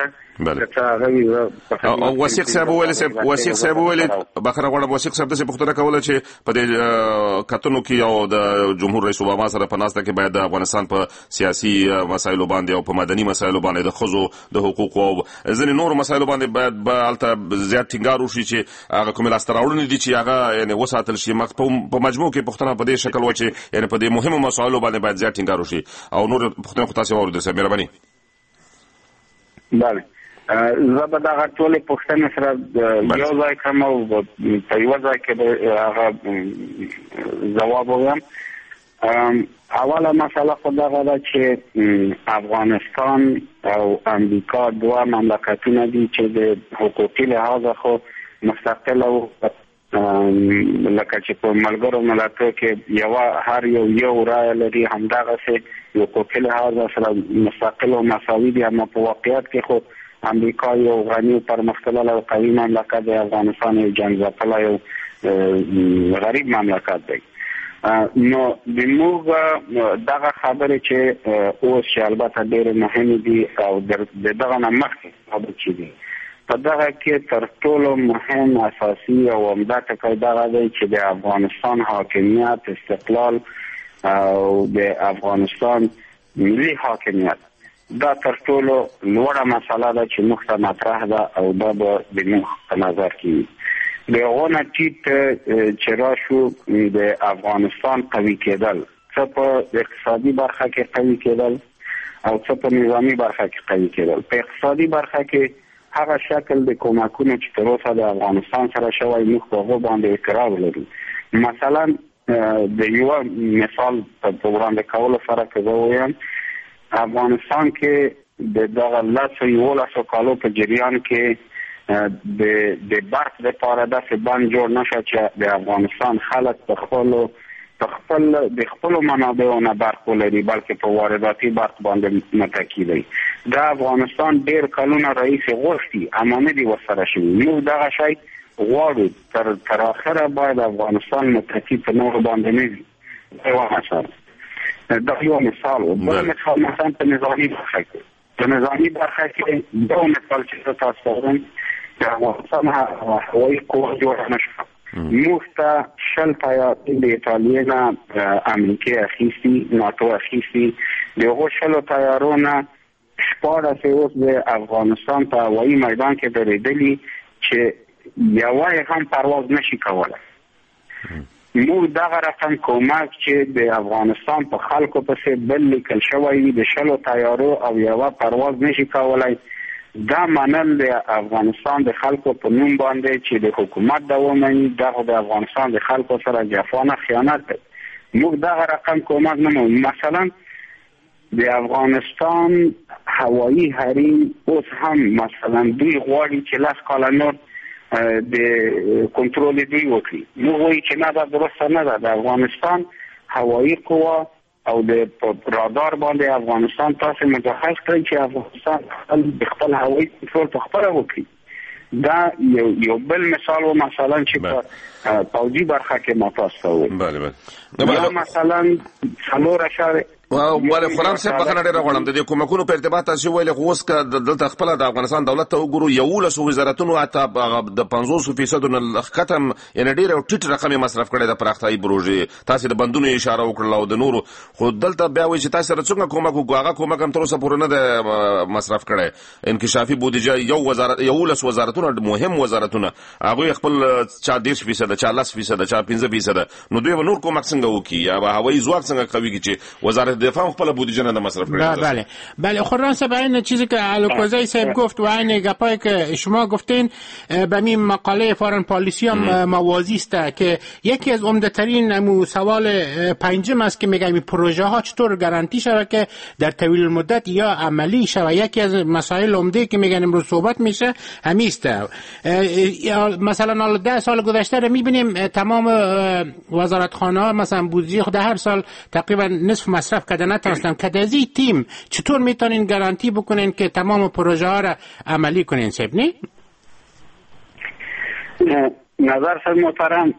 او وثیق صاحب ویل وثیق صاحب ویل بخره غواړم وثیق صاحب د پښتنه کوله چې په دې کتنو کې او د جمهور رئیس اوباما سره په ناسته کې باید د افغانستان په سیاسي مسایلو باندې او په مدني مسایلو باندې د خزو د حقوقو او ځینې نور مسایلو باندې باید به الته زیات ټینګار وشي چې هغه کومه لاستراوړنې دي چې هغه یعنی وساتل شي. په مجموع کې پښتنه په دې شکل و چې یعنی په دې مهمو مسایلو باندې باید زیات ټینګار وشي او نور پښتنه خو تاسو ورته سره مهرباني. بله زه به دغه ټولې پوښتنې سره یو ځای کړم او په یوه ځای کې به هغه ځواب ووایم. اوله مسله خو دغه ده چې افغانستان او امریکا دوه مملکتونه دي چې د حقوقي لحاظه خو مستقل او لکه چې په ملګرو ملتونو کې یوه هر یو یو رایه لري، همدغسې حقوقي لحاظه سره مستقل او مساوي دي. اما په واقعیت کې خو امریکا یو غني او پرمختللی او قوي مملکت دی، افغانستان یو جنګ ځپلی او غریب مملکت دی. نو د موږ دغه خبرې چې اوس چې البته ډېرې مهمې دي او د دغه نه مخکې خبرې چې دي په دغه کې تر ټولو مهم اساسي او عمده ټکی دغه دی چې د افغانستان حاکمیت، استقلال او د افغانستان ملي حاکمیت دا تر ټولو لوړه مسله ده چې موږ ته مطرح ده او دا به د موږ په نظر کې وي. د هغو نه ټیټ چې راشو د افغانستان قوي کېدل، څه په اقتصادي برخه کې قوي کېدل او څه په نظامي برخه کې قوي کېدل. په اقتصادي برخه کې هغه شکل د کومکونو چې تر اوسه د افغانستان سره شوی موږ په هغو باندې اعتراض لرو. مثلا د یوه مثال په وړاندې کولو سره که زه ووایم افغانستان کې د دغه لسو یولسو کالو په جریان کې د د برق لپاره داسې بند جوړ نشه چې د افغانستان خلک په خپلو په خپل د خپلو منابعو نه برق ولري بلکې په وارداتي برق باندې متکی دی. دا افغانستان ډېر کلونه رئیس غوښتي اما نه دي ورسره شوي. موږ دغه شی غواړو تر تر اخره باید افغانستان متکی په نورو باندې نه وي. دا یو مثال دا یو مثال و. بل مثال مثلا په نظامي برخه کې په نظامي برخه کې دا مثال چې تاسو وایم د افغانستان هوایي قوه جوړه نشوه. موږ ته شل طیارې د ایټالیا نه امریکې اخیستي، ناتو اخیستي. د هغو شلو طیارو نه شپاړس اوس د افغانستان په هوایي میدان کې درېدلي چې یوه یې هم پرواز نشي کولی. موږ دغه رقم کومک چې د افغانستان په خلکو پسې بل لیکل شوی وي د شلو طیارو او یوه پرواز نشي کولی، دا منل د افغانستان د خلکو په نوم باندې چې د حکومت د ومني دغه د افغانستان د خلکو سره جفا نه خیانت دی. موږ دغه رقم کومک نه مومو. مثلا د افغانستان هوایي حریم اوس هم مثلا دوی غواړي چې لس کاله نور د کنټرول دوی وکړي. موږ وایو چې نه دا درسته نه ده. د افغانستان هوایي قوه او د رادار باندې افغانستان تاسو مجهز کړئ چې افغانستان د خپل هوایي کنټرول په خپله وکړي. دا یو یو بل مثال و مثلا چې په پوځي برخه کې ما تاسو ته وویل. بله بله. یا مثلا څلور اشاره ولې خرم صاحب بخښنه ډېره غواړم د دې کومکونو په ارتباط تاسو ویلې خو اوس که دلته خپله د افغانستان دولت ته وګورو یولسو وزارتونو حتی د پنځوسو فیصدو نه ښکته یعنې ډېر یو ټیټ رقم یې مصرف کړی د پراختیایي پروژې. تاسې د بندونو اشاره وکړله او د نورو، خو دلته بیا وایي چې تاسې سره څنګه کومک وکړو. هغه کومک هم تر اوسه پورې نه دی مصرف کړی. انکشافي بودیجه یو وزارت یولس وزارتونه مهم وزارتونه هغوی خپل چا دېرش فیصده چا لس فیصده چا پنځه فیصده، نو دوی به نور کومک څنګه وکړي یا به هوایي ځواک څنګه قوي کړي چې وزارت دفاع خپله بودیجه نه مصرف کنید. بله بله خوران صاحب این چیزی که علوکوزی صاحب گفت و این گپایی که شما گفتین به این مقاله فارن پالیسی هم موازی است که یکی از عمده ترین سوال پنجم است که میگه این پروژه ها چطور گارانتی شود که در طویل المدت یا عملی شود. یکی از مسائل عمده که میگن امروز صحبت میشه همین است. مثلا حالا ده سال گذشته رو میبینیم تمام وزارتخانه ها مثلا بودجه خود هر سال تقریبا نصف مصرف کرده نتونستن. کدازی تیم چطور میتونین گارانتی بکنین که تمام پروژه ها را عملی کنین صاحب نی؟ نظر سر محترم،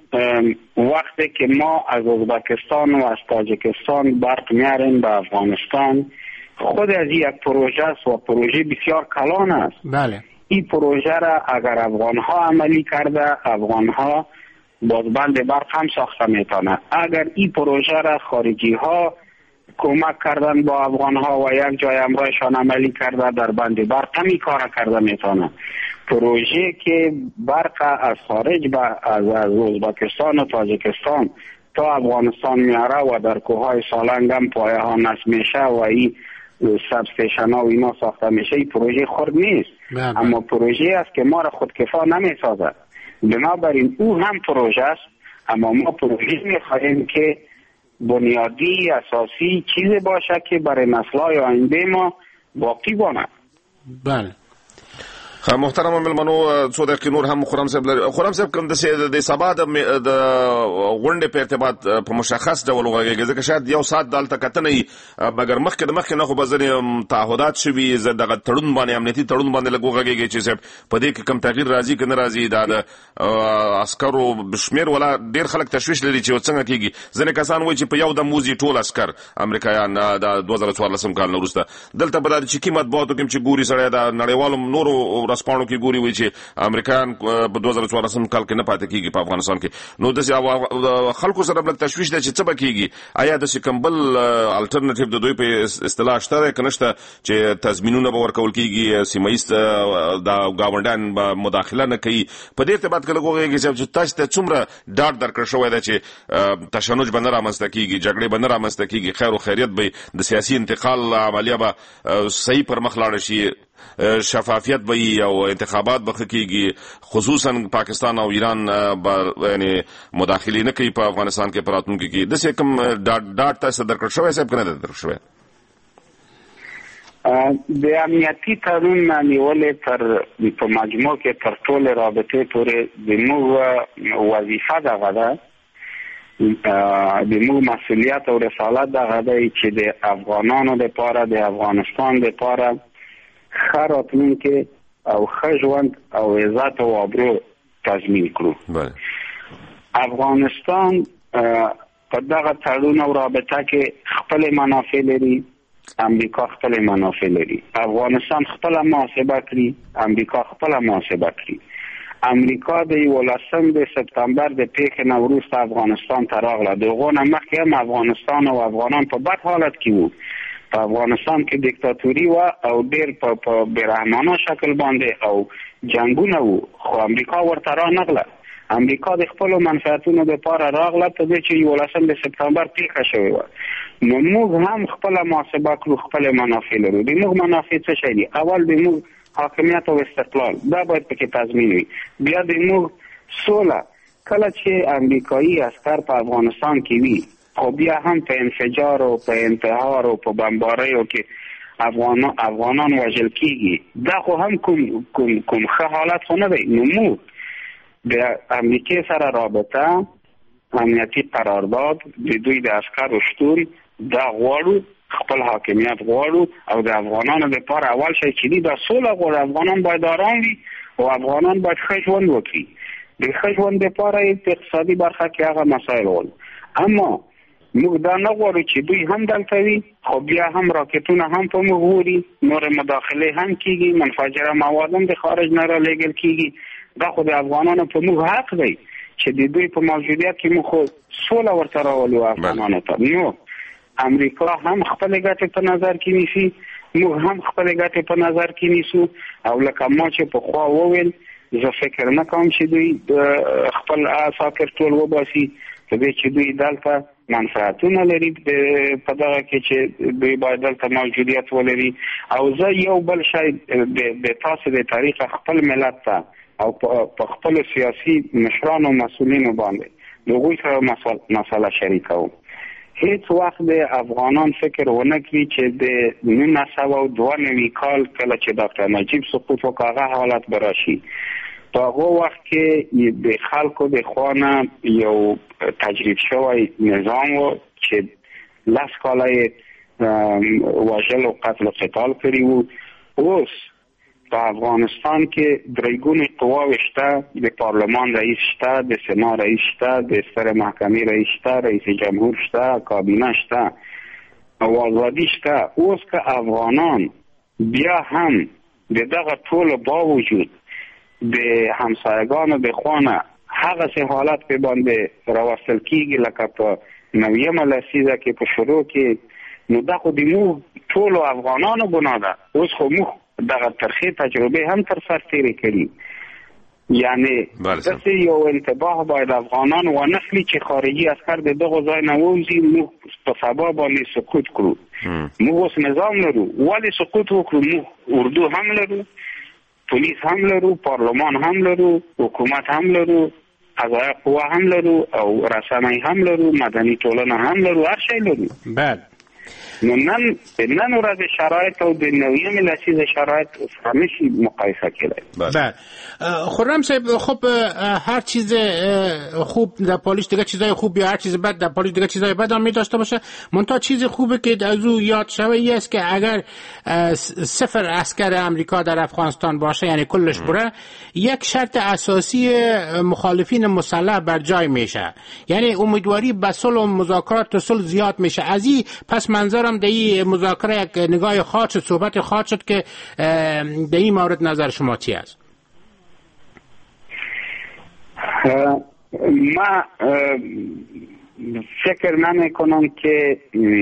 وقتی که ما از ازبکستان و از تاجیکستان برق میاریم به افغانستان خود از یک پروژه است و پروژه بسیار کلان است. بله. این پروژه را اگر افغان ها عملی کرده افغان ها بازبند برق هم ساخته میتونه. اگر این پروژه را خارجی ها کمک کردن با افغان ها و یک جای امرایشان عملی کرده در بند برق همی کار کرده میتونه. پروژه که برق از خارج با از ازبکستان و تاجیکستان تا افغانستان میاره و در کوههای سالنگ هم پایه ها نصب میشه و این سب استیشن ها و اینا ساخته میشه، این پروژه خرد نیست. بابا. اما پروژه است که ما را خودکفا نمیسازد. بنابراین او هم پروژه است اما ما پروژه میخواهیم که بنیادی اساسی چیزی باشه که برای نسل‌های آینده ما باقی بماند. بله. محترم ملمنو څو دقیقې نور هم خرم صاحب لري. خرم صاحب کوم د سبا د غونډې په ارتباط په مشخص ډول وغږیږي ځکه شاید یو ساعت دلته کتنه وي مګر مخکې د مخکې نه خو به ځینې تعهدات شوي دغه تړون باندې امنیتي تړون باندې لږ وغږیږي چې صاحب په دې کې کوم تغییر راځي که نه راځي. دا د عسکرو شمېر ولا ډېر خلک تشویش لري چې څنګه کېږي. ځینې کسان وایي چې په یو دم وځي ټول عسکر امریکایان د دوه زره څوارلسم کال نه وروسته. دلته به دا چې کې مطبوعاتو کې چې ګوري سړی د نړیوالو نورو ورځپاڼو کې ګوري وایي چې امریکایان په دوه زره څوارلسم کال کې نه پاتې کېږي په افغانستان کې. نو داسې خلکو سره لږ تشویش دی چې څه به کېږي. آیا داسې کوم بل الټرنیټیو د دوی په اصطلاح شته دی که نشته چې تضمینونه به ورکول کېږي، سیمه ییز د ګاونډیان به مداخله نه کوي؟ په دې ارتباط کې لږ وغږیږي چې تاسو ته څومره ډاډ درکړل شوی دی چې تشنج به نه رامنځته کېږي، جګړې به نه رامنځته کېږي، خیر و خیریت به د سیاسي انتقال عملیه به صحیح پر مخ لاړه شي، شفافیت به وي او انتخابات به ښه کېږي، خصوصا پاکستان او ایران به یعنې مداخلې نه کوي په افغانستان کې په راتلونکي کې؟ داسې کوم ډاډ تاسو درکړل شوی صاحب که نه دی درکړل شوی؟ د امنیتي تړون نیولې تر په مجموع کې تر ټولې رابطې پورې د موږ وظیفه دغه ده، د موږ مسؤلیت او رسالت دغه دی چې د افغانانو لپاره د افغانستان لپاره ښه راتلونکی او ښه ژوند او عزت او آبرو تضمین کړو. افغانستان په دغه تړون او رابطه کې خپل منافع لري، امریکا خپل منافع لري. افغانستان خپل محاسبه کړي، امریکا خپل محاسبه کړي. امریکا د یولسم د سپتامبر د پیښې نه وروسته افغانستان ته راغله. د هغو نه مخکې هم افغانستان او افغانان په بد حالت کې وو. په افغانستان کې دیکتاتوري وه او ډېر په بېرحمانه شکل باندې او جنګونه وو، خو امریکا ورته رانغله. امریکا د خپلو منفعتونو لپاره راغله په دې چې یولسم د سپتامبر پیښه شوې وه. نو موږ هم خپله محاسبه کړو، خپل منافع لرو. د موږ منافع څه شی دي؟ اول د موږ حاکمیت او استقلال، دا باید پکې تضمین وي. بیا د موږ سوله. کله چې امریکایي عسکر په افغانستان کې وي، خو بیا هم په انفجار او په انتحار او په بمباریو کې افغان افغانان وژل کیږي، دا خو هم کوم کوم کوم ښه حالت خو نه دی. نو موږ د امریکای سره رابطه، امنیتي قرارداد، د دوی د عسکرو شتون دا غواړو، خپل حاکمیت غواړو او د افغانانو لپاره اول شی چې دی دا سوله غواړو. افغانان باید آرام وي او افغانان باید ښه ژوند وکړي. د ښه ژوند لپاره په اقتصادي برخه کې هغه مسایل غواړو. اما موږ دا نه غواړو چې دوی هم دلته وي، خو بیا هم راکټونه هم په موږ ووري، نور مداخله هم کیږي، منفجره مواد هم د خارج نه را لېږل کیږي. دا خو د افغانانو په موږ حق دی چې د دوی په موجودیت کې موږ خو سوله ورته راولو افغانانو ته. نو امریکا هم خپل ګټې په نظر کې نیسي، موږ هم خپل ګټې په نظر کې نیسو. او لکه ما چې پخوا وویل، زه فکر نه کوم چې دوی خپل عساکر ټول وباسي، په دې چې دوی دلته منفعتونه لري په دغه کې چې دوی باید دلته موجودیت ولري. او زه یو بل شی د تاسو د تاریخ خپل ملت ته او په خپل سیاسي مشرانو مسؤلینو باندې د هغوی سره مسله شریکوم. هیڅ وخت د افغانان فکر ونه کړي چې د نولس سوه دوه نوي کال کله چې ډاکټر نجیب سقوط وکړ، هغه حالت به راشي. په هغه وخت کې د خلکو د خوا نه یو تجربه شوی نظام و چې لس کاله یې وژل او قتل و قتال کړي وو. اوس په افغانستان کې درې ګونې قواوې شته، د پارلمان رئیس شته، د سنا رئیس شته، د سترې محکمې رئیس شته، رئیس جمهور شته، کابینه شته او آزادي شته. اوس که افغانان بیا هم د دغه ټولو باوجود د همسایگانو د خوانه هغه سه حالت په باندې راوستل کیږي لکه په نویمه لسیزه کې په شروع کې، نو دا خو د موږ ټولو افغانانو ګناه ده. اوس خو موږ دغه ترخی تجربه هم تر سر تیرې کړي. یعنی داسې یو انتباه باید افغانان ونخلي چې خارجي عسکر د دغه ځای نه ووځي، موږ په سبا باندې سقوط کړو. موږ اوس نظام لرو، ولې سقوط وکړو؟ موږ اردو هم لرو، پولیس هم لرو، پارلمان هم لرو، حکومت هم لرو، قضایه قوه هم لرو او رسنۍ هم لرو، مدني ټولنه هم لرو، هر شی لرو. بله نو نن نن ورځ شرایط او د نویمه لسیزه شرایط همیشه مقایسه کړي. بله خرم صاحب، خب هر چیز خوب در پالیش دیگه چیزای خوب یا هر چیز بد در پالیش دیگه چیزای بد هم می داشته باشه. منتها چیز خوبه که از او یاد شوه ای است که اگر صفر عسکر امریکا در افغانستان باشه، یعنی کلش بره، یک شرط اساسی مخالفین مسلح بر جای میشه، یعنی امیدواری به صلح و مذاکرات و صلح زیاد میشه. از این پس منظرم در این مذاکره یک نگاه خاص شد، صحبت خاص شد که در این مورد نظر شما چی است؟ ما فکر نمی کنم که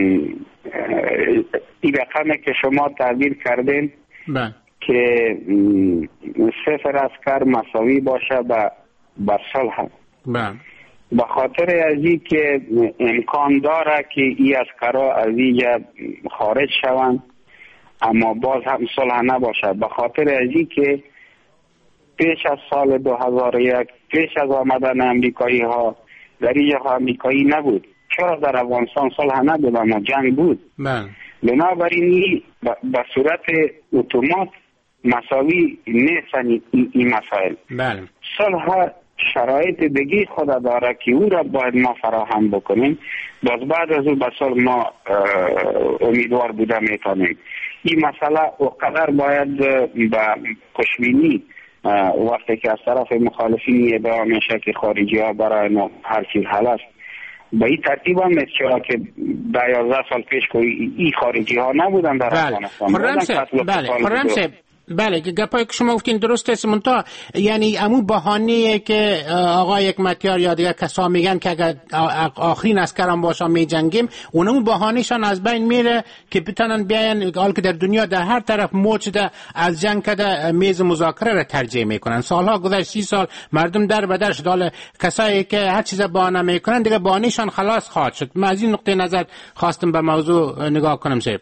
این رقمی که شما تعبیر کردین بله که صفر عسکر مساوی باشه با با صلح. بله به خاطر ازی که امکان داره که این عسکرها از اینجا خارج شوند اما باز هم صلح نباشه. به خاطر ازی که پیش از سال دو هزار و یک، پیش از آمدن امریکایی ها در اینجا امریکایی نبود. چرا در افغانستان صلح نبود اما جنگ بود؟ بله بنابراین به صورت اتومات مساوی نیستن این, این مسائل. بله. صلح شرایط دیگه خود داره که او را باید ما فراهم بکنیم. باز بعد از اون به صلح ما امیدوار بوده میتونیم. این مسئله وقدر باید به خوشبینی وقتی که از طرف مخالفین ادعا میشه که خارجی ها برای ما هر چیز حل است، به این ترتیب هم نیست چرا که ده یازده سال پیش که این خارجی ها نبودن در افغانستان. بله خرم صاحب، بله گپایی که شما گفتین درست است، منتها یعنی امو بهانه‌ای که آقای حکمتیار یا دیگر کسا میگن که اگر آخرین عسکران باشا میجنگیم، اونمو بهانه‌شان از بین میره که بتونن بیاین، حال که در دنیا در هر طرف موج ده از جنگ کده میز مذاکره را ترجیح میکنن. سالها گذشت، سی سال مردم در به در شد، حالا کسایی که هر چیز بهانه میکنن دیگه بهانه‌شان خلاص خواهد شد. من از این نقطه نظر خواستم به موضوع نگاه کنم. صاحب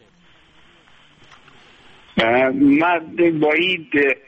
ما باید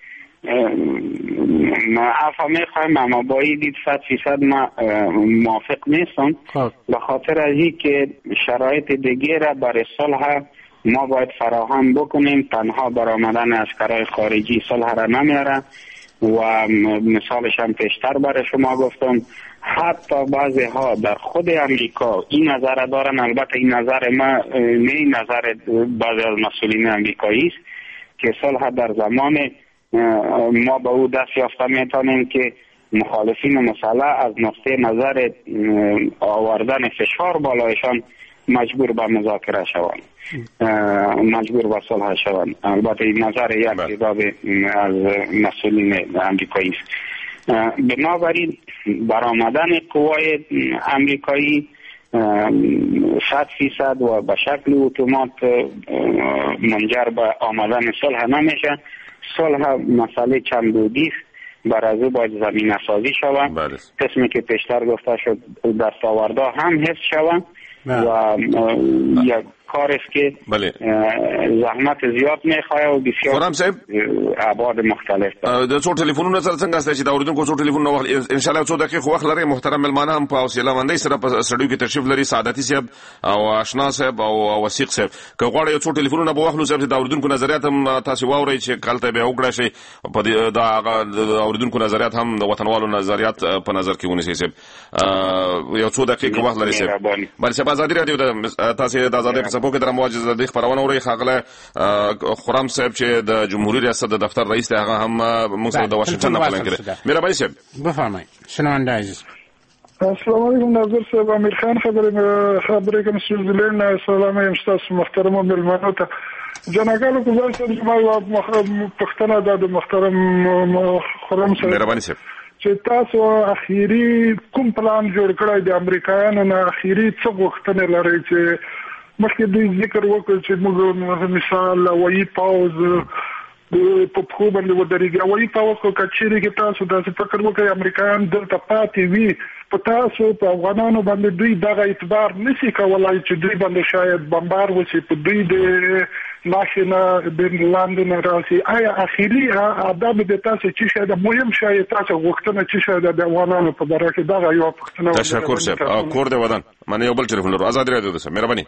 ما عفا میخوایم اما باید صد فیصد ما موافق نیستم، به خاطر از این که شرایط دیگه را برای صلح ما باید فراهم بکنیم. تنها برآمدن عسکرای خارجی صلح را نمیاره و مثالش هم پیشتر برای شما گفتم. حتی بعضی ها در خود امریکا این نظر دارن، البته این نظر ما نه نظر بعضی از مسئولین امریکایی است که صلح در زمان ما به او دست یافته میتونیم که مخالفین مسلح از نقطه نظر آوردن فشار بالایشان مجبور به مذاکره شوند، مجبور به صلح شوند. البته این نظر یک تعداد از مسئولین امریکایی است. بنابراین برآمدن قوای امریکایی صد فیصد و به شکل اتومات منجر به آمدن صلح نمیشه. صلح مسئله چندبعدی است، برای از باید زمینه سازی شود، قسمی که پیشتر گفته شد دستاوردها هم حفظ شود و یک کار است که بله. زحمت زیاد میخواه و بسیار ابعاد مختلف داره. د څو ټلیفونونو سره څنګه ستاسو د اوریدونکو څو ټلیفونونه ان شاء الله څو دقیقې وخت لري. محترم ملمانه هم په حوصله مندۍ سره په سټډیو کې تشریف لري، سعادتي صاحب او آشنا صاحب او وثیق صاحب. که غواړئ یو څو ټلیفونونه به واخلو صاحب د اوریدونکو نظریات هم تاسو واورئ چې کالته به وګړه شي په د اوریدونکو نظریات هم د وطنوالو نظریات په نظر کې ونیسئ صاحب. یو څو دقیقې وخت لري صاحب. بل صاحب آزادي رادیو د تاسو د آزادۍ په څپو کې در مواجهه د خبرونه اوري. خاغله خرم صاحب چې د جمهوریت ریاست د دفتر رئیس دی، هغه هم موږ سره د واشنگټن نه پلان کړی. مهرباني صاحب بفرمایئ. شنونده عزیز السلام علیکم. ناظر صاحب امیر خان خبرې خبرې کوم سوزیلند. سلام یم تاسو محترم ملمنو ته. جنګالو کو ځل چې ما پښتنه د محترم خرم صاحب مهرباني صاحب چې تاسو اخیری کوم پلان جوړ کړی د امریکایانو نه، اخیری څه غوښتنې لري چې مخکې دوی ذکر وکړ چې موږ مثال هوایي پاوز په پښو باندې ودرېږي. هوایي پاوز خو که چیرې کې تاسو داسې فکر وکړئ امریکایان دلته پاتې وي، په تاسو په افغانانو باندې دوی دغه اعتبار نشي کولای چې دوی باندې شاید بمبار وشي، په دوی د ناشې نه د لاندې نه راشي. آیا اخري ادب د تاسو چې شاید مهم شاید تاسو غوښتنه چې شاید د افغانانو په باره کې دغه یو پوښتنه. تشکر صاحب. کور دی ودان من یو بل ټلیفون لرو. آزادي رادیو ده. مهرباني.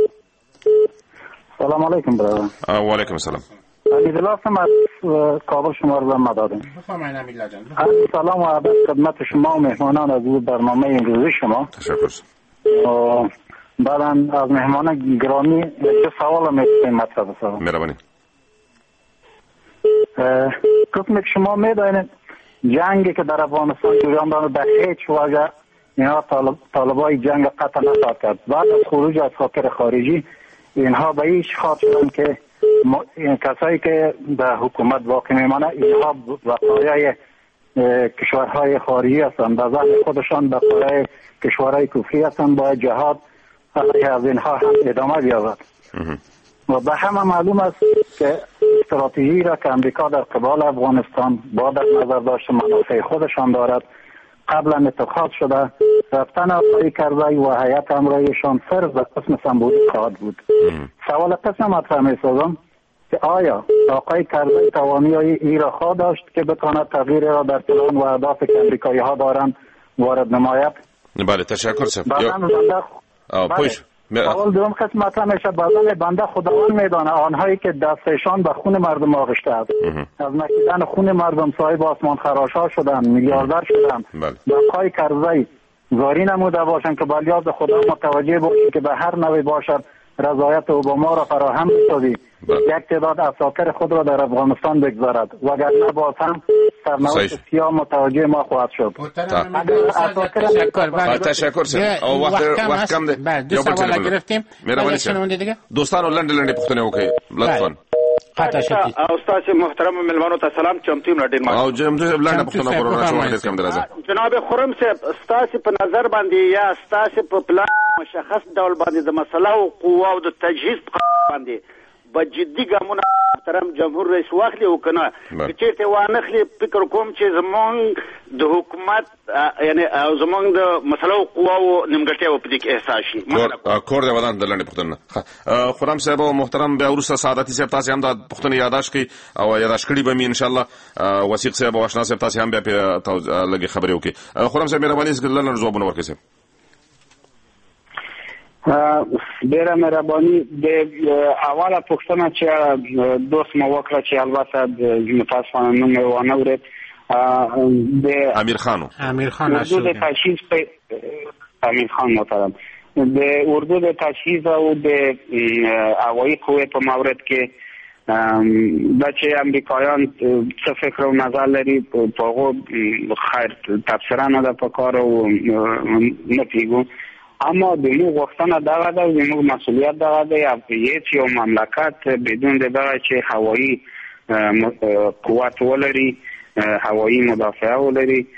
سلام علیکم برادر. و علیکم السلام. امیدوارم از کابل شما رو زحمت دادیم. بفرمایید امیدوار جان. سلام و ادب خدمت شما و مهمانان از برنامه امروزی شما. تشکر. بعدن از مهمان گرامی دو سوال می‌کنم مطرح بسازم. مهربانی. قسمی که شما می‌دانید جنگی که در افغانستان جریان داره به هیچ وجه اینها طالب طالبای جنگ قطع نخواهد کرد. بعد از خروج از خاطر خارجی اینها به این شخاط شدن که این کسایی که به حکومت واقع میمانه اینها بقایای کشورهای خارجی هستند، به ذهن خودشان بقایای کشورهای کفری هستند، باید جهاد از اینها هم ادامه بیابد. و به همه معلوم است که استراتژی را که امریکا در قبال افغانستان با در نظر داشت منافع خودشان دارد قبلا اتخاذ شده. رفتن آقای کرزی و هیئت همراهیشان صرف به قسم سمبولیک خواهد بود. سوال قسم مطرح می‌سازم که آیا آقای کرزی توانی ای را خواه داشت که بتواند تغییر را در پلان و اهداف که امریکایی ها دارند وارد نماید؟ بله تشکر صاحب. بعداً پوش اول دوم قسمت میشه بدل بنده خداوند میدانه آنهایی که دستشان به خون مردم آغشته است از مکیدن خون مردم صاحب آسمان خراشا شدن، میلیاردر شدن، بقای کرزی زاری نموده باشند که بلیاز خدا متوجه باشید که به هر نوع باشد رضایت اوباما را فراهم بسازی یک تعداد اساطیر خود را در افغانستان بگذارد وگرنه باز هم سرنوشت سیاه متوجه ما خواهد شد. تشکر تشکر سر او وقت کم ده دو سوال گرفتیم. دوستانو لنډ لنډ پوښتنه وکړئ لطفا. استاد محترم ملمانو ته سلام چمتیم را ډیر ما او جمع لنډ پوښتنه کوو شو هیڅ کم درازه. جناب خرم صاحب ستاسو په نظر باندې یا ستاسو په پلان مشخص ډول باندې د مسله او قوه او د تجهیز باندې په جدي ګامونه محترم جمهور رئیس واخلي او کنه چې چیرته وانخلي فکر کوم چې زمونږ د حکومت یعنی زمونږ د مسله او قوه او نیمګړتیا په دې کې احساس شي. کور د ودان د لنډ پوښتنه خرم صاحب او محترم بیا ورسره سعادتي صاحب تاسو هم د پوښتنه یاداش کړئ او یاداش کړئ به ان شاء الله وثیق صاحب او آشنا صاحب تاسو هم بیا لګي خبرې وکړي. خرم صاحب مهرباني وکړئ لنډ ځوابونه ورکړئ. ډیره مهرباني. د اوله پوښتنه چې دوست ما وکړه چې البته د متاسفانه نوم یې ونه اورېد د امیر خان امیر خان اردو د تجهیز په امیر خان محترم د اردو د تجهیز او د هوایي قوې په مورد کې دا چې امریکایان څه فکر او نظر لري په هغو خیر تبصره نه ده په کار او نه پیږو، اما د موږ غوښتنه دغه ده او د موږ مسؤلیت دغه دی هیڅ یو مملکت بدون د دغه چې هوایي قوت ولري، هوایي مدافعه ولري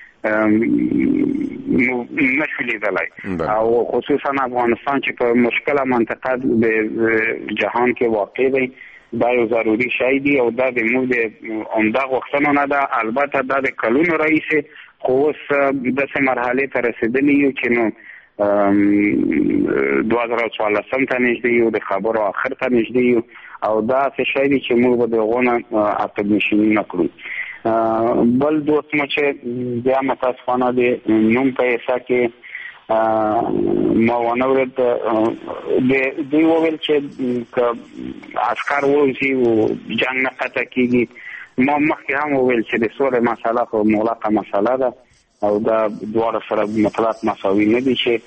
نشو لیدلی او خصوصا افغانستان چې په مشکله منطقه د جهان کې واقع دی دا یو ضروري شی دی او دا د موږ د عمده غوښتنو نه ده. البته دا د کلونو راهیسې خو اوس داسې مرحلې ته رسېدلي یو چې نو دوه زره څوارلسم ته نږدې یو د خبرو آخر ته نږدې یو او دا څه شی دی چې موږ به د هغو نه عقب نشیني نه کړو. بل دوست مو چې بیا متاسفانه د نوم په حصه کې ما ونه اورېد دوی وویل چې که عسکر ووځي او جنګ نه قطع کېږي. ما مخکې هم وویل چې د سولې مسله خو مغلقه مسله ده او دا دواړه سره مطلق مساوي نه دي چې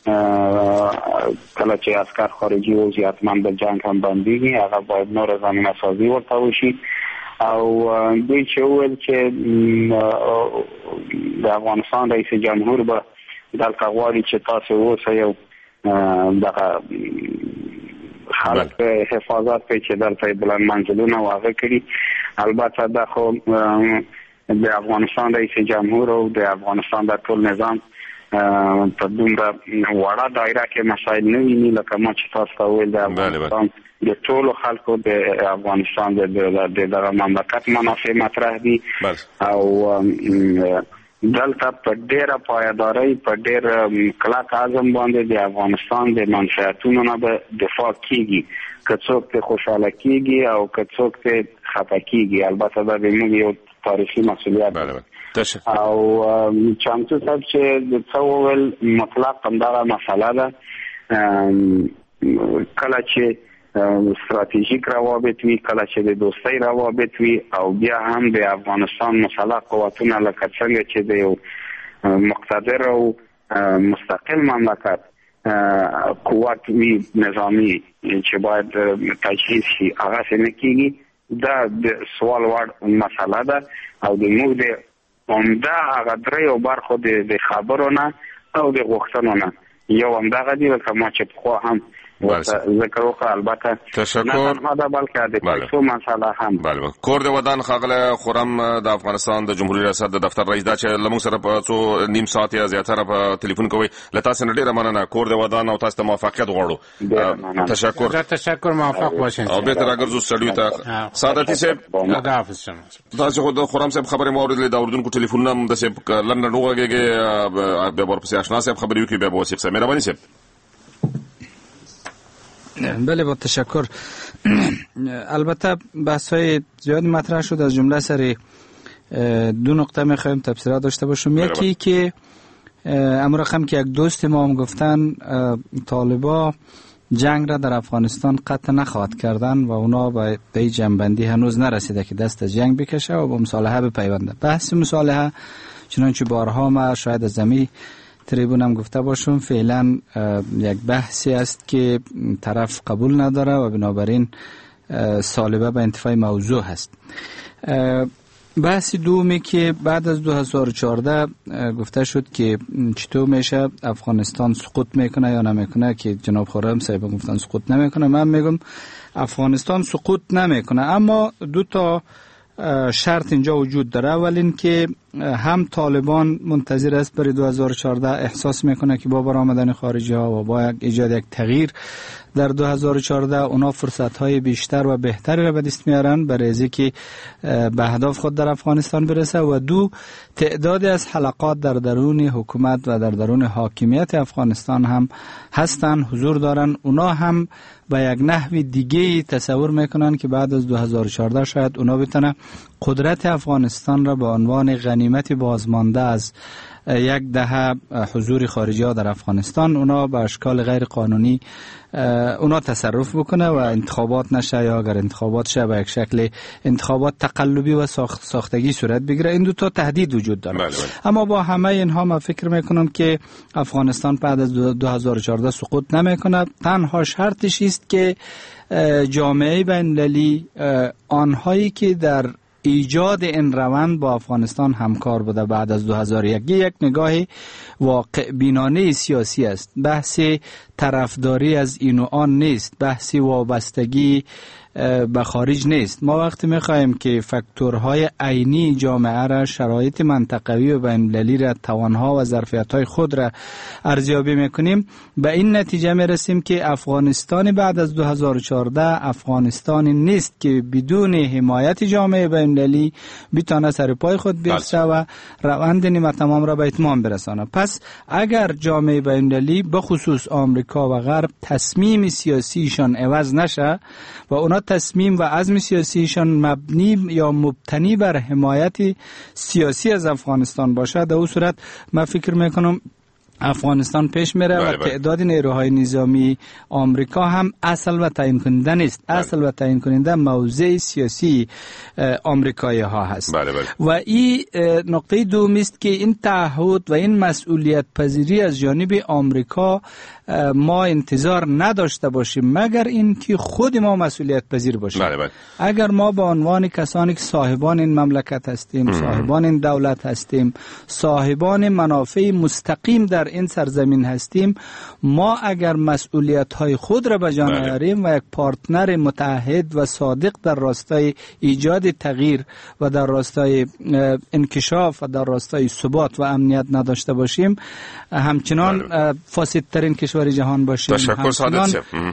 کله چې عسکر خارجي وځي حتما د جنګ هم بندېږي، هغه باید نوره زمینه سازي ورته وشي. او دوی چې وویل چې د افغانستان رئیس جمهور به دلته غواړي چې تاسو اوسه یو دغه خلک په حفاظت کوي چې دلته بلند منزلونه او هغه کړي. البته دا خو د افغانستان رئیس جمهور او د افغانستان د ټول نظام په دومره وړه دایره کې مسایل نه ویني لکه ما چې تاسو ته وویل د افغانستان د ټولو خلکو د افغانستان د دغه مملکت منافع مطرح دي او دلته په ډېره پایدارۍ په ډېر کلک عزم باندې د افغانستان د منفعتونو نه به دفاع کیږي که څوک ته خوشحاله کیږي او که څوک ته خفه کیږي. البته دا د موږ یو تاریخي مسؤلیت دی او چمتو صاحب چې د څه وویل مطلق همدغه مسله ده. کله چې استراتیژیک روابط وي، کله چې د دوستۍ روابط وي او بیا هم د افغانستان مسلح قوتونه لکه څنګه چې د یو مقتدر او مستقل مملکت قوت وي نظامی چې باید تجهیز شي هغه نه کیږي. دا د سوال وړ مسله ده او د موږ د عمده هغه درېیو برخو د خبرو نه او د غوښتنو نه یو همدغه دي لکه ما چې پخوا هم ذکر وکړ. البته تشکر نه بلکې د پیسو مسله هم بله کور د ودان ښاغلی خرم د افغانستان د جمهوریت ریاست د دفتر رئیس دا چې له موږ سره په څو نیم ساعت یا زیاتره په تلیفون کوئ له تاسو نه ډېره مننه. کور د ودان او تاسو ته موفقیت غواړو. تشکر تشکر موفق باشین او بهتر راګرځو سټډیو ته. سعادتي صاحب خداحافظ. تاسو خو د خرم صاحب خبرې مو اورېدلې د اردن کو ټلیفون هم د صاحب لندن وغږېږي بیا ورپسې آشنا صاحب خبرې وکړي بیا به وثیق صاحب مهرباني صاحب. بله با تشکر. البته بحث های زیادی مطرح شد، از جمله سری دو نقطه میخوایم تبصره داشته باشم. یکی که امروز رقم که یک دوست ما هم گفتن طالبا جنگ را در افغانستان قطع نخواهد کردن و اونا به این جنبندی هنوز نرسیده که دست از جنگ بکشه و با مصالحه بپیونده. بحث مصالحه چنانچه بارها ما شاید از زمین تریبونم گفته باشم فعلا یک بحثی است که طرف قبول نداره و بنابراین سالبه به انتفاع موضوع هست. بحث دومی که بعد از دو هزار و چهارده گفته شد که چطور میشه افغانستان سقوط میکنه یا نمیکنه که جناب خورم صاحب گفتن سقوط نمیکنه. من میگم افغانستان سقوط نمیکنه، اما دو تا شرط اینجا وجود داره. اول این که هم طالبان منتظر است برای دو هزار و چهارده احساس میکنه که با برآمدن خارجی ها و با ایجاد یک تغییر در دو هزار و چهارده اونا فرصت های بیشتر و بهتری را به دست میارن برای اینکه به اهداف خود در افغانستان برسه. و دو، تعدادی از حلقات در درون حکومت و در درون حاکمیت افغانستان هم هستن، حضور دارن. اونا هم به یک نحو دیگه تصور میکنن که بعد از دو هزار و چهارده شاید اونا بتونه قدرت افغانستان را به عنوان غنیمت بازمانده از یک دهه حضور خارجی ها در افغانستان اونا به اشکال غیر قانونی اونا تصرف بکنه و انتخابات نشه، یا اگر انتخابات شه به یک شکل انتخابات تقلبی و ساخت ساختگی صورت بگیره. این دو تا تهدید وجود داره. بله بله. اما با همه اینها من فکر میکنم که افغانستان بعد از دو هزار و چهارده سقوط نمیکنه. تنها شرطش است که جامعه بین‌المللی آنهایی که در ایجاد این روند با افغانستان همکار بوده بعد از دو هزار و یک یک نگاه واقع بینانه سیاسی است. بحث طرفداری از این و آن نیست، بحث وابستگی به خارج نیست. ما وقتی میخواهیم که فاکتورهای عینی جامعه را، شرایط منطقوی و بین‌المللی را، توانها و ظرفیت‌های خود را ارزیابی میکنیم، به این نتیجه میرسیم که افغانستان بعد از دو هزار و چهارده افغانستانی نیست که بدون حمایت جامعه بین‌المللی بتونه سر پای خود بیسته و روند نیمه تمام را به اتمام برسانه. پس اگر جامعه بین‌المللی به خصوص آمریکا و غرب تصمیم سیاسیشان عوض نشه و اونا تصمیم و عزم سیاسیشان مبنی یا مبتنی بر حمایت سیاسی از افغانستان باشه، در اون صورت من فکر میکنم افغانستان پیش میره و تعداد نیروهای نظامی آمریکا هم اصل و تعیین کننده نیست. اصل و تعیین کننده موضع سیاسی آمریکایی ها هست. بله بله. و این نقطه دوم است که این تعهد و این مسئولیت پذیری از جانب آمریکا ما انتظار نداشته باشیم مگر این که خود ما مسئولیت پذیر باشیم. بله بله. اگر ما به عنوان کسانی که صاحبان این مملکت هستیم، صاحبان این دولت هستیم، صاحبان منافع مستقیم در این سرزمین هستیم، ما اگر مسئولیت های خود را به جا نیاریم و یک پارتنر متعهد و صادق در راستای ایجاد تغییر و در راستای انکشاف و در راستای ثبات و امنیت نداشته باشیم، همچنان فاسدترین کشور جهان باشیم، همچنان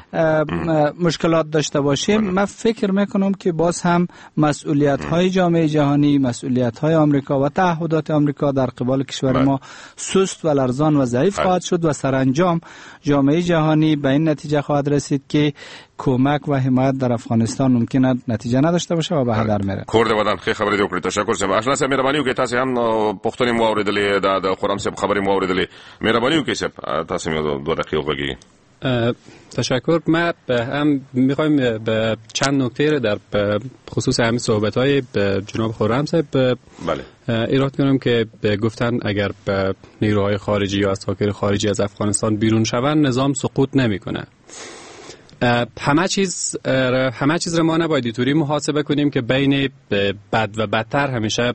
مشکلات داشته باشیم، من فکر میکنم که باز هم مسئولیت های جامعه جهانی، مسئولیت های آمریکا و تعهدات آمریکا در قبال کشور ما سست و لرزان و ضعیف خواهد شد و سرانجام جامعه جهانی به این نتیجه خواهد رسید که کمک و حمایت در افغانستان ممکنه نتیجه نداشته باشه و به هدر میره. کورد ودان خې خبرې وکړې، تشکر صاحب. آشنا صاحب مهرباني وکړئ، تاسو هم پښتون مو اوریدلې، د خرم صاحب خبرې مو اوریدلې، مهرباني وکړئ صاحب تاسو مې دوه دقیقې وګورئ. تشکر. ما هم میخوایم به چند نکته در خصوص همین صحبت های جناب خرم صاحب بله ایراد کنم که گفتن اگر نیروهای خارجی یا اساکر خارجی از افغانستان بیرون شوند نظام سقوط نمیکنه. همه چیز همه چیز رو ما نباید اینطوری محاسبه کنیم که بین بد و بدتر همیشه